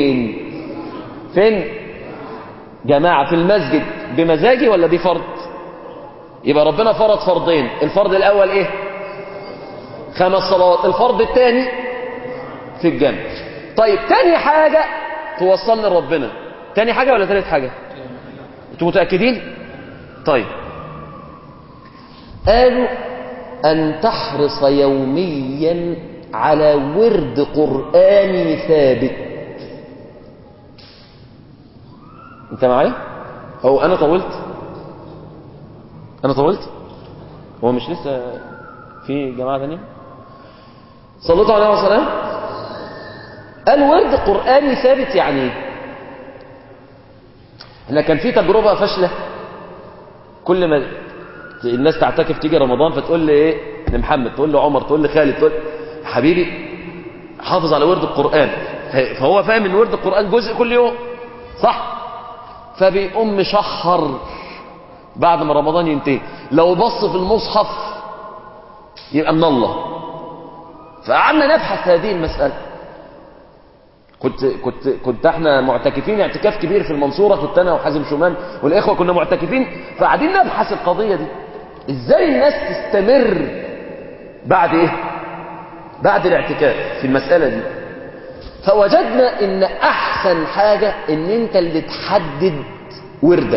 فين؟ جماعة في المسجد بمزاجي ولا دي فرض؟ يبقى ربنا فرض فرضين. الفرض الأول ايه؟ 5 صلوات. الفرض الثاني في الجنة. طيب تاني حاجة توصلني لربنا، تاني حاجة ولا ثالث حاجة؟ انتوا متأكدين؟ طيب قالوا أن تحرص يوميا على ورد قرآني ثابت. انت معايا؟ هو أنا طولت؟ هو مش لسه في جماعة ثانية؟ صلوا عليه وسلم. الورد قرآني ثابت يعني ايه؟ احنا كان في تجربة فاشلة، كل ما الناس تعتكف تيجي رمضان فتقول لي ايه لمحمد، تقول لي عمر، تقول لي خالد، تقول حبيبي حافظ على ورد القرآن، فهو فاهم ان ورد القرآن جزء كل يوم صح، فبيقوم مشحر بعد ما رمضان ينتهي، لو بص في المصحف يبقى من الله. فقعدنا نبحث هذه المسألة. كنت احنا معتكفين اعتكاف كبير في المنصورة، كنت انا وحازم شومان والاخوة كنا معتكفين، فقاعدين نبحث القضية دي ازاي الناس تستمر بعد ايه، بعد الاعتكاف في المسألة دي. فوجدنا ان احسن حاجة ان انت اللي تحدد وردك،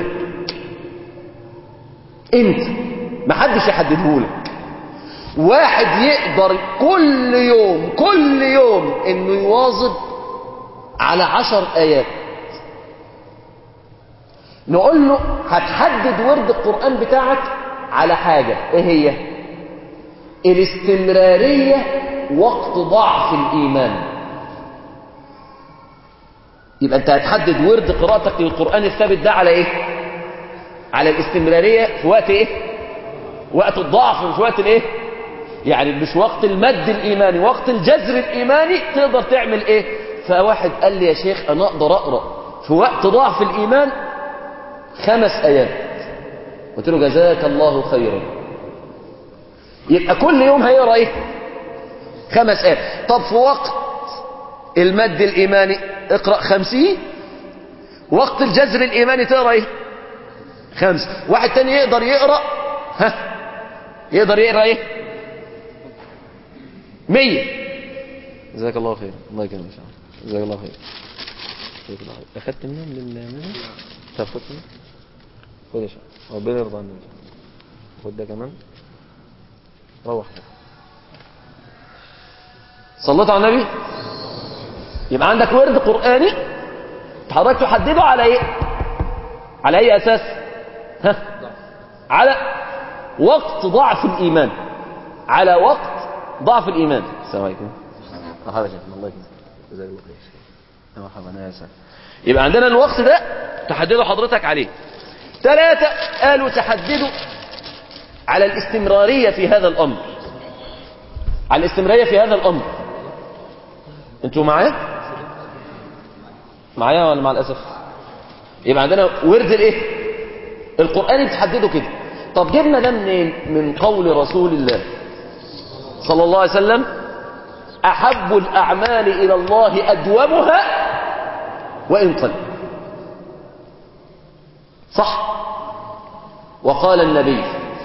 انت محدش يحددهولك. واحد يقدر كل يوم انه يواظب على 10 آيات، نقول له هتحدد ورد القرآن بتاعك على حاجة، ايه هي؟ الاستمرارية وقت ضعف الإيمان. يبقى انت هتحدد ورد قراءتك للقرآن الثابت ده على ايه؟ على الاستمرارية في وقت ايه؟ وقت الضعف، مش وقت الايه؟ يعني مش وقت المد الإيماني، وقت الجذر الإيماني تقدر تعمل ايه؟ فواحد قال لي يا شيخ انا اقدر اقرأ في وقت ضعف الإيمان 5 آيات. قلت له جزاك الله خيرا. يبقى كل يوم هيقرأ ايه؟ 5 آيات. طب في وقت المد الإيماني اقرأ 50، وقت الجذر الإيماني تقرأ ايه؟ 5. واحد تاني يقدر يقرأ يقدر يقرأ ايه؟ 100. جزاك الله خير. الله يكرمك ان شاء الله. جزاك الله خير. اخدت منهم للمنى؟ طب خد منه، خد يا شيخ ربنا يرضى عنك. خد ده كمان روح. صليت على النبي. يبقى عندك ورد قرآني حضرتك تحدده على ايه؟ على اي اساس؟ على وقت ضعف الإيمان، على وقت ضعف الإيمان. السلام عليكم. الله يكرمك. جزاك الله خير. مرحبا يا سلام. يبقى عندنا الوقت ده تحدده حضرتك عليه. 3 قالوا تحدده على الاستمرارية في هذا الأمر، على الاستمرارية في هذا الأمر. انتوا معايا ولا مع الأسف؟ يبقى عندنا ورد الايه؟ القرآن بتحدده كده. طب جبنا ده منين؟ من قول رسول الله صلى الله عليه وسلم أحب الأعمال إلى الله أدومها وإن قل. صح. وقال النبي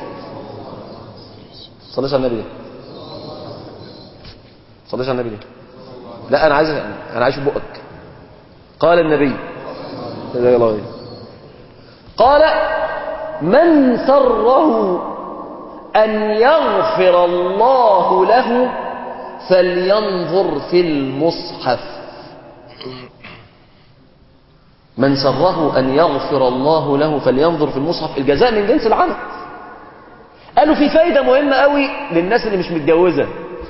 صلى الله عليه وسلم، صلى الله عليه وسلم. لا أنا عايش في بقك. قال النبي قال من سره أن يغفر الله له فلينظر في المصحف. من سره أن يغفر الله له فلينظر في المصحف. الجزاء من جنس العمل. قالوا في فايدة مهمة قوي للناس اللي مش متجوزة.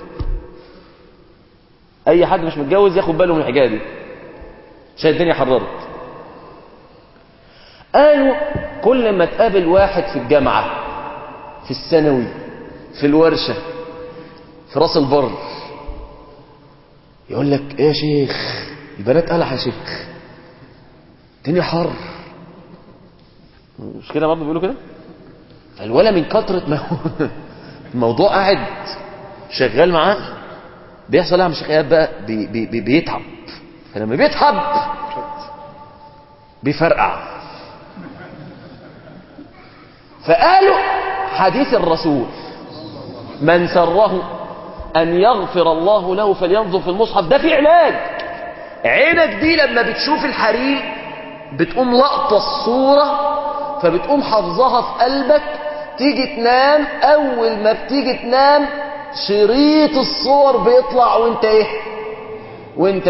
أي حد مش متجوز ياخد باله من الحكاية دي عشان الدنيا حررت. قالوا كل ما تقابل واحد في الجامعة، في الثانوي، في الورشة، في راس البر، يقول لك ايه يا شيخ البنات قلع يا شيخ، الدنيا حر. مش كده برضه بيقولوا كده؟ الولا من كترة ما الموضوع قاعد شغال معاه بيحصل لها مش خيال بقى، بيتعب. فلما بيتعب بيفرقع. فقالوا حديث الرسول من سره أن يغفر الله له فلينظر في المصحف ده في علاج. عينك دي لما بتشوف الحريم بتقوم لقطة الصورة فبتقوم حافظها في قلبك، تيجي تنام، أول ما بتيجي تنام شريط الصور بيطلع وانت ايه؟ وانت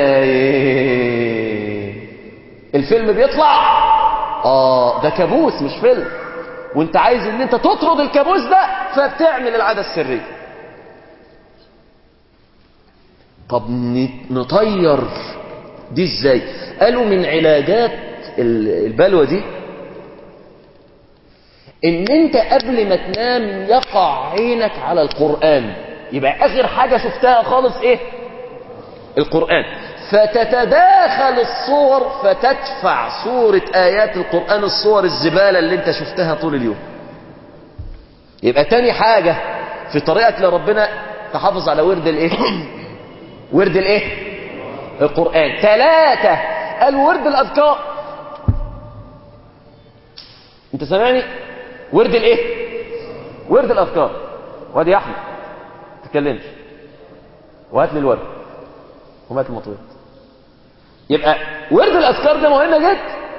نايم. الفيلم بيطلع ده كابوس مش فيلم، وانت عايز ان انت تطرد الكابوس ده فبتعمل العادة السرية. طب نطير دي ازاي؟ قالوا من علاجات البلوى دي ان انت قبل ما تنام يقع عينك على القرآن، يبقى اخر حاجة شفتها خالص ايه؟ القرآن، فتتداخل الصور فتدفع صورة آيات القرآن الصور الزبالة اللي انت شفتها طول اليوم. يبقى تاني حاجة في طريقك لربنا تحافظ على ورد الايه؟ ورد الايه؟ القرآن. 3 الورد الأذكار. انت سامعني؟ ورد الايه؟ ورد الأذكار. وادي يا احمد تتكلمش وهات لي الورد وهات المطوية. يبقى ورد الأذكار ده مهمة جدا.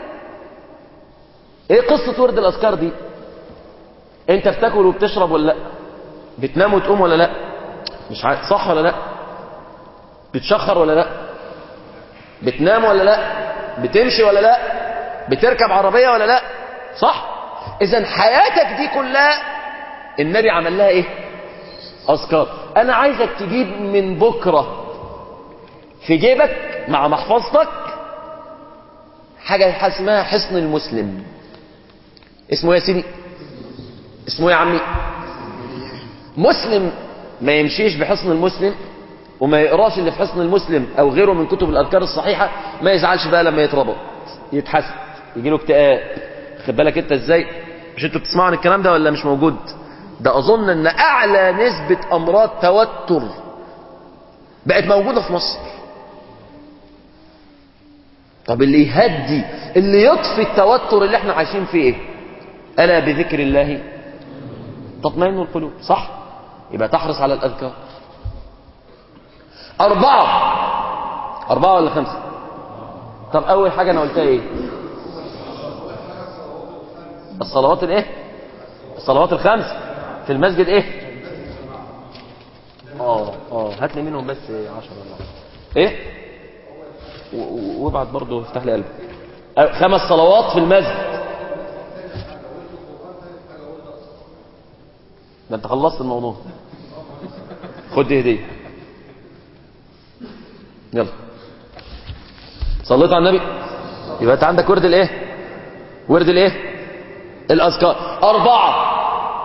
ايه قصة ورد الأذكار دي؟ انت بتاكل وبتشرب ولا لا؟ بتنام وتقوم ولا لا؟ مش عارف صح ولا لا؟ بتشخر ولا لا؟ بتنام ولا لا؟ بتمشي ولا لا؟ بتركب عربية ولا لا؟ صح؟ اذا حياتك دي كلها النبي عمل لها ايه؟ اذكار. انا عايزك تجيب من بكرة في جيبك مع محفظتك حاجة اسمها حصن المسلم. اسمه ايه يا سيدي؟ اسمه ايه يا عمي؟ مسلم ما يمشيش بحصن المسلم وما يقراش اللي في حصن المسلم او غيره من كتب الاذكار الصحيحة، ما يزعلش بقى لما يتربط يتحسد يجي له اكتئاب. خد بالك انت ازاي؟ مش انتوا بتسمعوا عن الكلام ده ولا مش موجود؟ ده اظن ان اعلى نسبة امراض توتر بقت موجودة في مصر. طب اللي يهدي اللي يطفي التوتر اللي احنا عايشين فيه ايه؟ الا بذكر الله تطمئن القلوب. صح؟ يبقى تحرص على الاذكار. 4 ولا 5؟ طب اول حاجة انا قلتها ايه؟ الصلوات الايه؟ الصلوات ال5 في المسجد ايه؟ هات لي منهم بس 10 ولا ايه؟ وابعت برضه افتح لي قلبي. 5 صلوات في المسجد. ده انت خلصت الموضوع. خد دي هديه. يلا صليت على النبي. يبقى انت عندك ورد الايه؟ ورد الايه؟ الاذكار. 4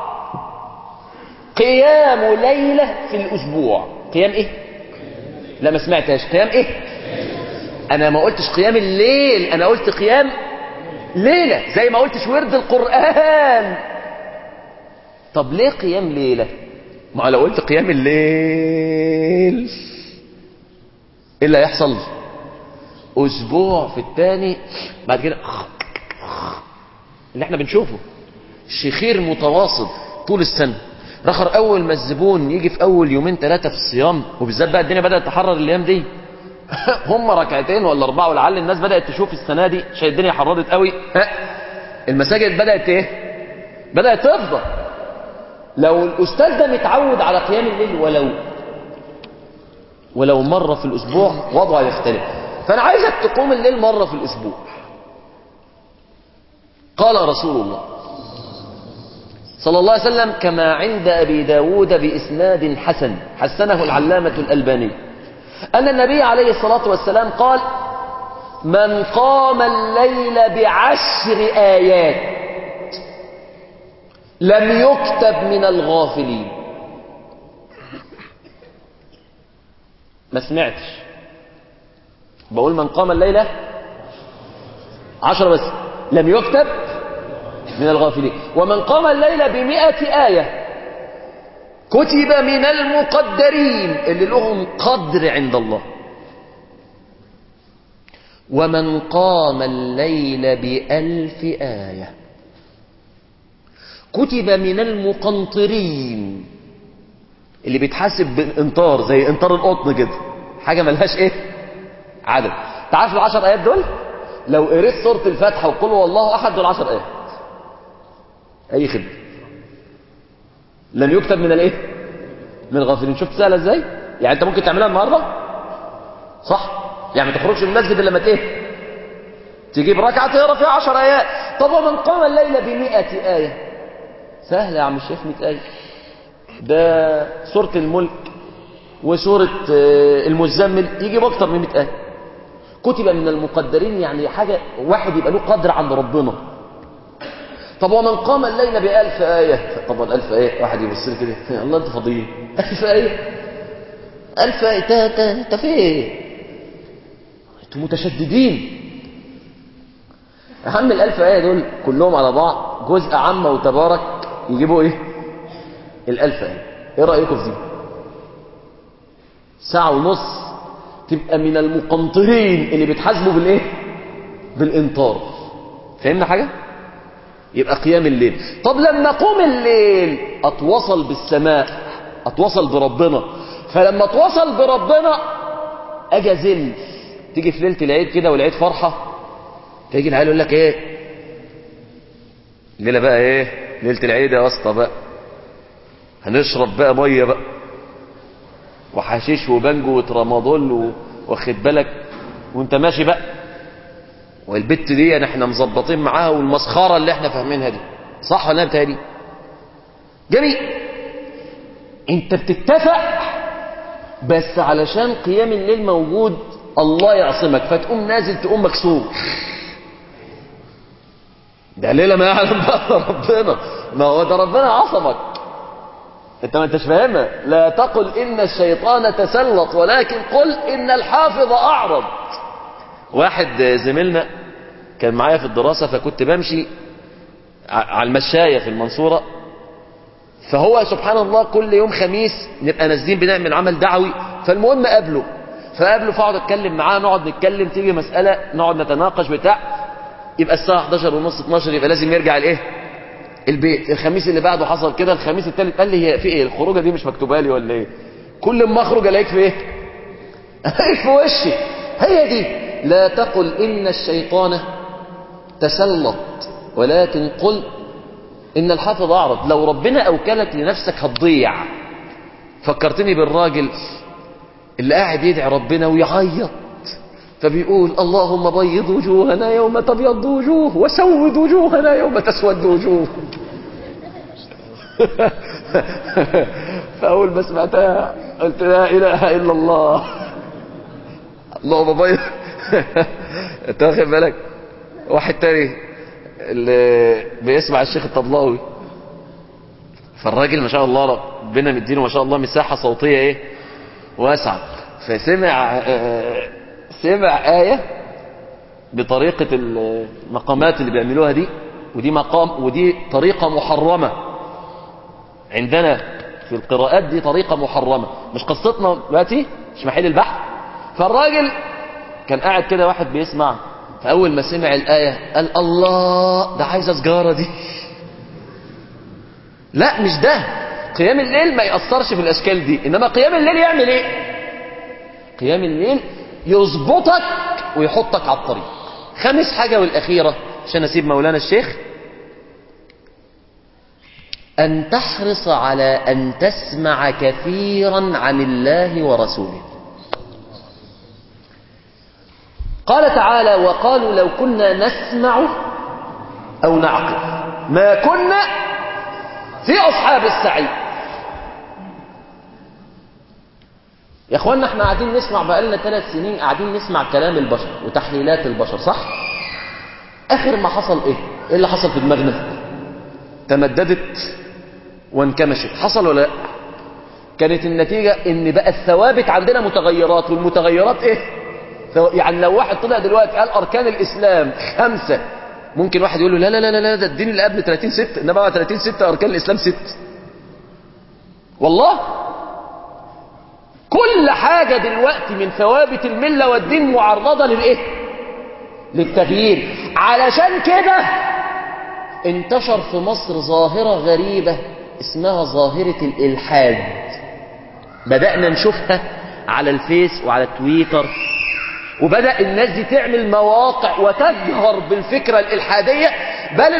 قيام ليلة في الاسبوع. قيام ايه؟ لا ما سمعتهاش. قيام ايه؟ انا ما قلتش قيام الليل، انا قلت قيام ليلة، زي ما قلتش ورد القرآن. طب ليه قيام ليلة؟ ما لو قلت قيام الليل ايه اللي هيحصل؟ اسبوع في الثاني بعد كده اللي احنا بنشوفه شخير متواصل طول السنة. رخر اول ما الزبون يجي في اول 2-3 في الصيام، وبالذات بقى الدنيا بدأت تحرر الايام دي هم 2 ولا 4 ولعل الناس بدأت تشوف السنة دي عشان الدنيا حررت قوي. المساجد بدأت ايه؟ بدأت تفضى. لو الاستاذ ده متعود على قيام الليل ولو مرة في الاسبوع وضعه يختلف. فانا عايزك تقوم الليل مرة في الاسبوع. قال رسول الله صلى الله عليه وسلم كما عند ابي داود باسناد حسن حسنه العلامة الألباني أن النبي عليه الصلاة والسلام قال من قام الليل ب10 آيات لم يكتب من الغافلين. ما سمعتش بقول من قام الليل 10 بس لم يكتب من الغافلين. ومن قام الليل ب100 آية كتب من المقدرين اللي لهم قدر عند الله. ومن قام الليل ب1000 آية كتب من المقنطرين اللي بيتحاسب بالانطار زي انطار القطن كده، حاجة ملهاش ايه عدد. تعرف ال10 آيات دول لو قريت سورة الفاتحة وقل هو الله أحد دول 10 آيات أي خدمة. لم يكتب من الايه؟ من الغافلين. شفت سهلة ازاي؟ يعني انت ممكن تعملها النهاردة صح؟ يعني ما تخرجش من المسجد الا لما تجيب ركعة تقرا فيها 10 آيات. طب ومن قام الليل ب100 آية؟ سهلة يا عم الشيخ. 100 آية ده سورة الملك وسورة المزمل يجيب أكتر من 100 آية. كتب من المقدرين، يعني حاجة واحد يبقى له قدر عند ربنا. طب ومن قام الليل ب1000 آية، طبعا 1000 آية واحد يبص لي كده الله انت فضيل، 1000 آية 1000 آية انت في ايه؟ انتوا متشددين. أهم ال1000 آية دول كلهم على بعض جزء عامة وتبارك يجيبوا ايه؟ ال1000 آية. ايه رأيكم في دي؟ 1.5 ساعة تبقى من المقنطرين اللي بيتحاسبوا بالايه؟ بالانطار. فهمنا حاجة؟ يبقى قيام الليل. طب لما قوم الليل اتوصل بالسماء، اتوصل بربنا، فلما اتوصل بربنا اجي ازل. تيجي في ليله العيد كده والعيد فرحه، تيجي العيال يقول لك ايه الليله بقى؟ ايه ليله العيد يا اسطى بقى؟ هنشرب بقى ميه بقى وحشيش وبنجو وترامادول واخد بالك وانت ماشي بقى، والبت دي احنا مظبطين معاها والمسخره اللي احنا فاهمينها دي، صح ولا بتهيألي؟ جميل. انت بتتفق بس علشان قيام الليل موجود الله يعصمك، فتقوم نازل تقوم مكسور. ده ليله ما يعلم بقى ربنا، ما هو ده ربنا عصمك، انت ما انتش فاهمها. لا تقل ان الشيطان تسلط ولكن قل ان الحافظ اعرض. واحد زميلنا كان معايا في الدراسة، فكنت بمشي على المشاية في المنصورة، فهو سبحان الله كل يوم خميس نبقى نازلين بنعمل عمل دعوي، فالمهم فقابله فاقعد اتكلم معاه، نقعد نتكلم، تيجي مسألة نقعد نتناقش بتاع، يبقى الساعة 11 ونص 12 يبقى لازم يرجع الايه البيت. الخميس اللي بعده حصل كده، الخميس التالت قال لي هي في ايه الخروجة دي مش مكتوبة لي ولا ايه؟ كل ما اخرج الاقيك في ايه؟ الاقيك في وشي. هي دي، لا تقل ان الشيطان تسلط ولكن قل ان الحافظ اعرض. لو ربنا اوكلك لنفسك هتضيع. فكرتني بالراجل اللي قاعد يدعي ربنا ويعيط، فبيقول اللهم بيض وجوهنا يوم تبيض وجوه وسود وجوهنا يوم تسود وجوه. فاول ما سمعتها قلت لا اله الا الله. اللهم بيض. انت واخد بالك؟ واحد تاني اللي بيسمع الشيخ الطبلاوي، فالراجل ما شاء الله ربنا مدينه ما شاء الله مساحة صوتية ايه واسعة، فسمع سمع آية بطريقة المقامات اللي بيعملوها دي، ودي مقام ودي طريقة محرمة عندنا في القراءات، دي طريقة محرمة، مش قصتنا دلوقتي، مش محل البحث. فالراجل كان قاعد كده واحد بيسمع، فأول ما سمع الآية قال الله ده عايزة سجارة دي. لا مش ده، قيام الليل ما يأثرش في الأشكال دي، إنما قيام الليل يعمل إيه؟ قيام الليل يظبطك ويحطك على الطريق. خامس حاجة والأخيرة عشان أسيب مولانا الشيخ، أن تحرص على أن تسمع كثيرا عن الله ورسوله. قال تعالى وقالوا لو كنا نسمع أو نعقل ما كنا في أصحاب السعير. يا أخوانا احنا قاعدين نسمع بقالنا 3 سنين قاعدين نسمع كلام البشر وتحليلات البشر، صح؟ آخر ما حصل ايه اللي حصل في دماغنا؟ تمددت وانكمشت، حصل ولا لا؟ كانت النتيجة ان بقى الثوابت عندنا متغيرات، والمتغيرات ايه؟ يعني لو واحد طلع دلوقتي قال أركان الإسلام 5، ممكن واحد يقول له لا لا لا لا ده الدين اللي قبل 30/6، إنما بقى 30/6 أركان الإسلام 6. والله كل حاجة دلوقتي من ثوابت الملة والدين معرضة للإيه؟ للتغيير. علشان كده انتشر في مصر ظاهرة غريبة اسمها ظاهرة الإلحاد. بدأنا نشوفها على الفيس وعلى التويتر، وبدأ الناس دي تعمل مواقع وتجهر بالفكرة الإلحادية. بل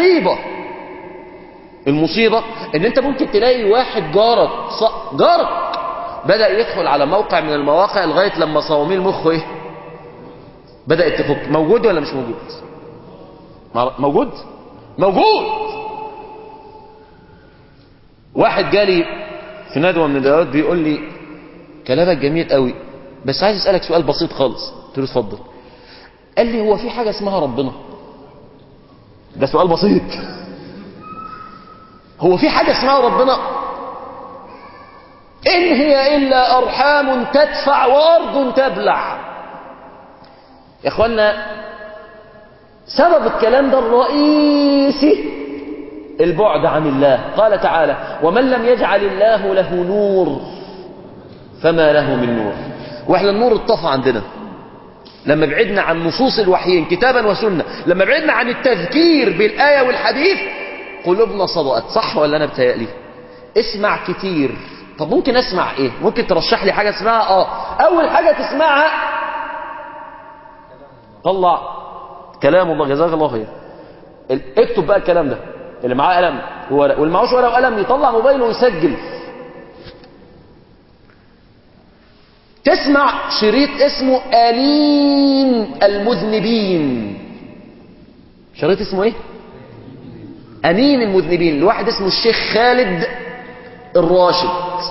المصيبة ان انت ممكن تلاقي واحد جارك بدأ يدخل على موقع من المواقع لغاية لما صواميل مخه ايه بدأت تفك. موجود ولا مش موجود؟ موجود. واحد جالي في ندوة من الندوات بيقول لي كلامك جميل قوي، بس عايز اسالك سؤال بسيط خالص. قلت له اتفضل. قال لي هو في حاجه اسمها ربنا؟ ده سؤال بسيط. هو في حاجه اسمها ربنا؟ ان هي الا ارحام تدفع وارض تبلع. يا اخوانا سبب الكلام ده الرئيسي البعد عن الله. قال تعالى ومن لم يجعل الله له نور فما له من نور. واحنا النور اتطفى عندنا لما بعدنا عن نصوص الوحيين كتابا وسنة، لما بعدنا عن التذكير بالآية والحديث قلوبنا صدأت. صح ولا أنا بتهيألي؟ اسمع كتير. طب ممكن اسمع ايه؟ ممكن ترشح لي حاجة اسمعها؟ اول حاجة تسمعها طلع كلام الله. جزاك الله خير. اكتب بقى الكلام ده. اللي معاه قلم ورق واللي معهوش ورق وقلم يطلع موبايله ويسجل. تسمع شريط اسمه أنين المذنبين. شريط اسمه ايه؟ أنين المذنبين لواحد اسمه الشيخ خالد الراشد.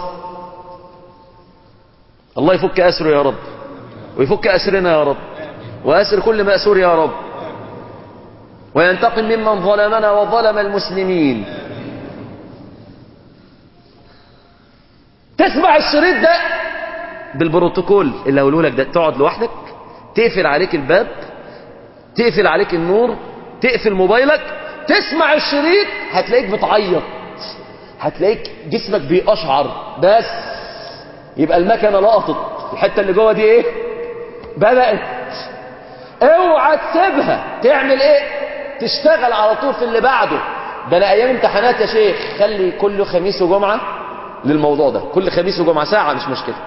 الله يفك أسره يا رب، ويفك أسرنا يا رب، وأسر كل مأسور يا رب، وينتقم ممن ظلمنا وظلم المسلمين. تسمع الشريط ده بالبروتوكول اللي هقوله لك ده، تقعد لوحدك، تقفل عليك الباب، تقفل عليك النور، تقفل موبايلك، تسمع الشريط، هتلاقيك بتعيط، هتلاقيك جسمك بيقشعر. بس يبقى المكنه لقطت الحته اللي جوه دي ايه؟ بدأت. اوعى تسيبها. تعمل ايه؟ تشتغل على طول في اللي بعده. ده انا ايام امتحانات يا شيخ خلي كل خميس وجمعه للموضوع ده، كل خميس وجمعه ساعه مش مشكله.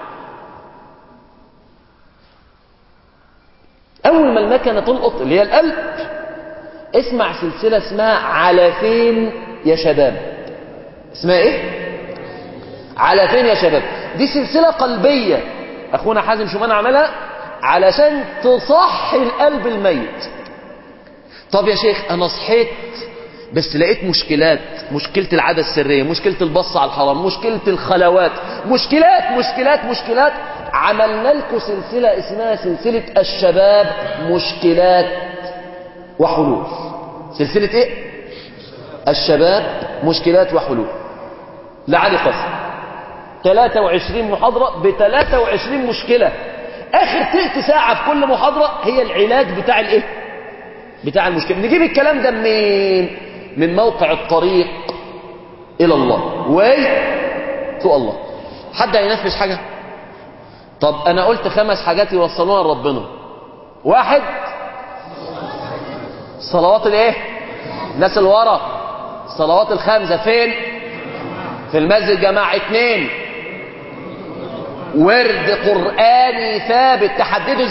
اول ما المكنه تلقط اللي هي القلب، اسمع سلسله اسمها على فين يا شباب. اسمها ايه؟ على فين يا شباب. دي سلسله قلبيه اخونا حازم شومان عملها علشان تصحي القلب الميت. طب يا شيخ انا صحيت بس لقيت مشكلات، مشكلة العادة السرية، مشكلة البص على الحرام، مشكلة الخلوات، مشكلات. عملنا لكم سلسلة اسمها سلسلة الشباب مشكلات وحلول. سلسلة ايه؟ الشباب مشكلات وحلول لعلي قاسم. 23 محاضرة ب 23 مشكلة. اخر تلت ساعة في كل محاضرة هي العلاج بتاع الايه؟ بتاع المشكلة. نجيب الكلام ده منين؟ من موقع الطريق الى الله تو الله. حد هينفذ حاجة؟ طب انا قلت 5 حاجات يوصلونا لربنا. 1 صلوات الايه؟ الناس اللي ورا صلوات الخمسة فين؟ في المسجد جماعة. 2 ورد قرآني ثابت. تحدده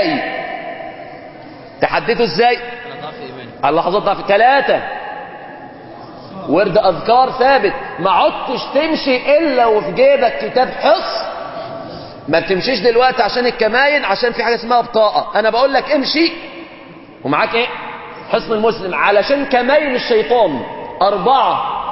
ازاي؟ على لحظات ضعف. 3 ورد اذكار ثابت. ما عدتش تمشي الا وفي جيبك كتاب حصن. ما بتمشيش دلوقتي عشان الكماين، عشان في حاجه اسمها بطاقه. انا بقول لك امشي ومعاك ايه؟ حصن المسلم علشان كماين الشيطان. 4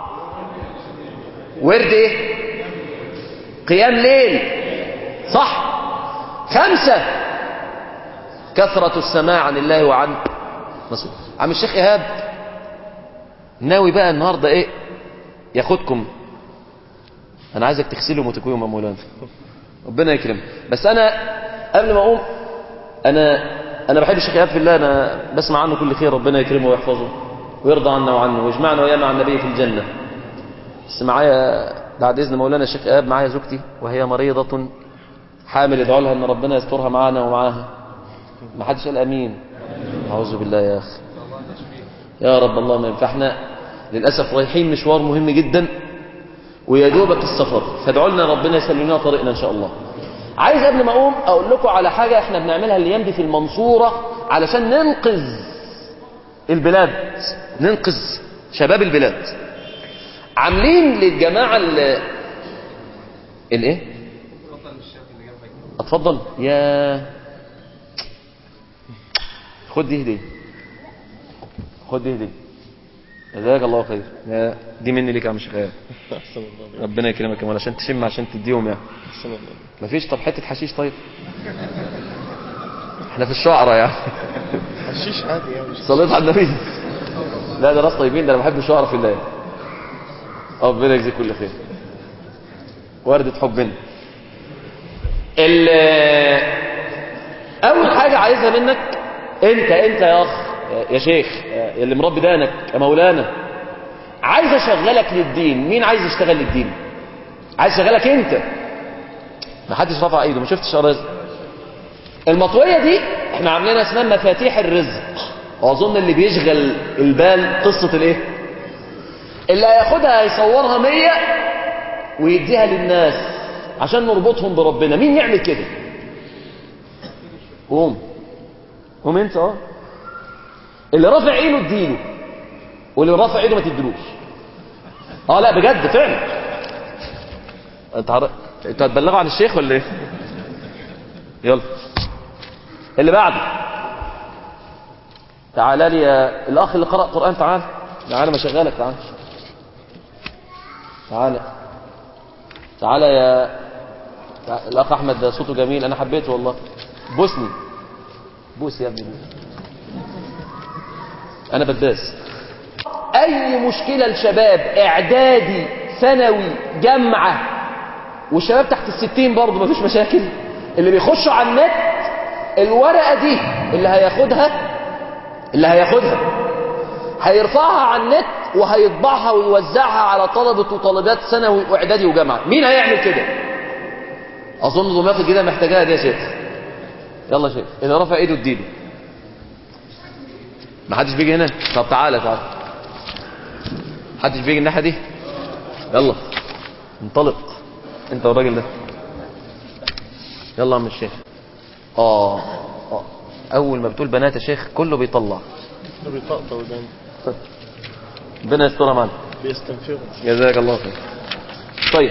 ورد ايه؟ قيام ليل. صح. 5 كثرة السماع عن الله وعن رسوله. عم الشيخ إيهاب ناوي بقى النهاردة ايه؟ ياخدكم. انا عايزك تغسلهم وتكويهم يا مولانا، ربنا يكرم. بس انا قبل ما اقوم، انا بحب الشيخ إيهاب في الله، انا بسمع عنه كل خير، ربنا يكرمه ويحفظه ويرضى عنا وعنه ويجمعنا وياه مع النبي في الجنة. بس معايا بعد اذن مولانا الشيخ إيهاب معايا زوجتي وهي مريضة حامل، ادعوا لها ان ربنا يسترها معانا ومعاها. ما حدش قال امين. اعوذ بالله يا اخي يا رب. الله ما ينفعنا للاسف رايحين مشوار مهم جدا ويا دوبك السفر، فادعوا لنا ربنا يسلم لنا طريقنا ان شاء الله. عايز قبل ما اقوم اقول لكم على حاجه احنا بنعملها الايام دي في المنصوره علشان ننقذ البلاد، ننقذ شباب البلاد. عاملين للجماعه الايه؟ اتفضل يا خد دي هديه، خد دي هديه. جزاك الله خير. دي مني ليك يا عم شيخ. احسن الله. ربنا يكرمك كمان عشان تشم عشان تديهم يعني. احسن الله. مفيش طب حته حشيش طيب؟ احنا في الشعراء يعني. حشيش عادي يعني. صليت على النبي. لا ده ناس طيبين، ده انا بحب الشعراء في الله. ربنا يجزيك كل خير. وردة حبنا. اول حاجه عايزها منك انت يا اخ يا شيخ يا اللي مربي دانك يا مولانا، عايز اشغلك للدين. مين عايز يشتغل للدين؟ عايز اشغلك انت. ما حدش رفع ايده، ما شفتش رزق. المطويه دي احنا عاملينها اسمها مفاتيح الرزق، واظن اللي بيشغل البال قصه الايه، اللي هياخدها هيصورها 100 ويديها للناس عشان نربطهم بربنا. مين يعمل كده؟ قوم انت. اللي رافع ايده اديله، واللي رافع ايده ما تديلوش. لا بجد فعلا. انت هتبلغوا عن الشيخ ولا ايه؟ يلا اللي بعده. تعالى لي يا الاخ اللي قرأ قرآن، تعالى ما شغالك. تعالى يا الاخ احمد، ده صوته جميل انا حبيته والله. بوسني، بوس يا ابني. انا بداس. اي مشكلة لشباب اعدادي ثانوي جامعة والشباب تحت 60 برضه مفيش مشاكل، اللي بيخشوا على النت الورقة دي اللي هياخدها هيرفعها على النت وهيطبعها ويوزعها على طلبة وطالبات ثانوي واعدادي وجامعة. مين هيعمل كده؟ اظن دمياط الجديدة محتاجاها دي يا شيخ. يلا شيخ اللي رفع ايده اديله. ما حدش بيجي هنا؟ طب تعالى. حدش بيجي الناحية دي؟ يلا انطلق انت والراجل ده. يلا يا عم الشيخ. اول ما بتقول بنات يا شيخ كله بيطلع. بيطقطق ودان. ربنا يسترها معنا. بيستنفروا. جزاك الله خير. طيب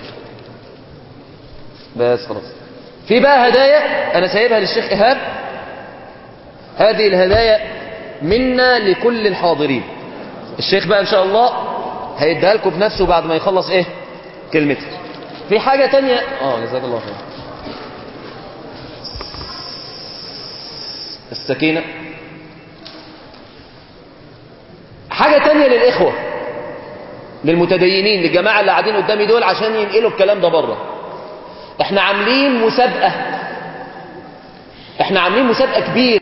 بس خلاص. في بقى هدايا انا سايبها للشيخ ايهاب. هذه الهدايا منا لكل الحاضرين. الشيخ بقى ان شاء الله هيديها لكم بنفسه بعد ما يخلص ايه كلمته. في حاجة تانية جزاك الله خير. السكينة. حاجة تانية للإخوة للمتدينين للجماعة اللي قاعدين قدامي دول عشان ينقلوا الكلام ده بره. احنا عاملين مسابقة كبيرة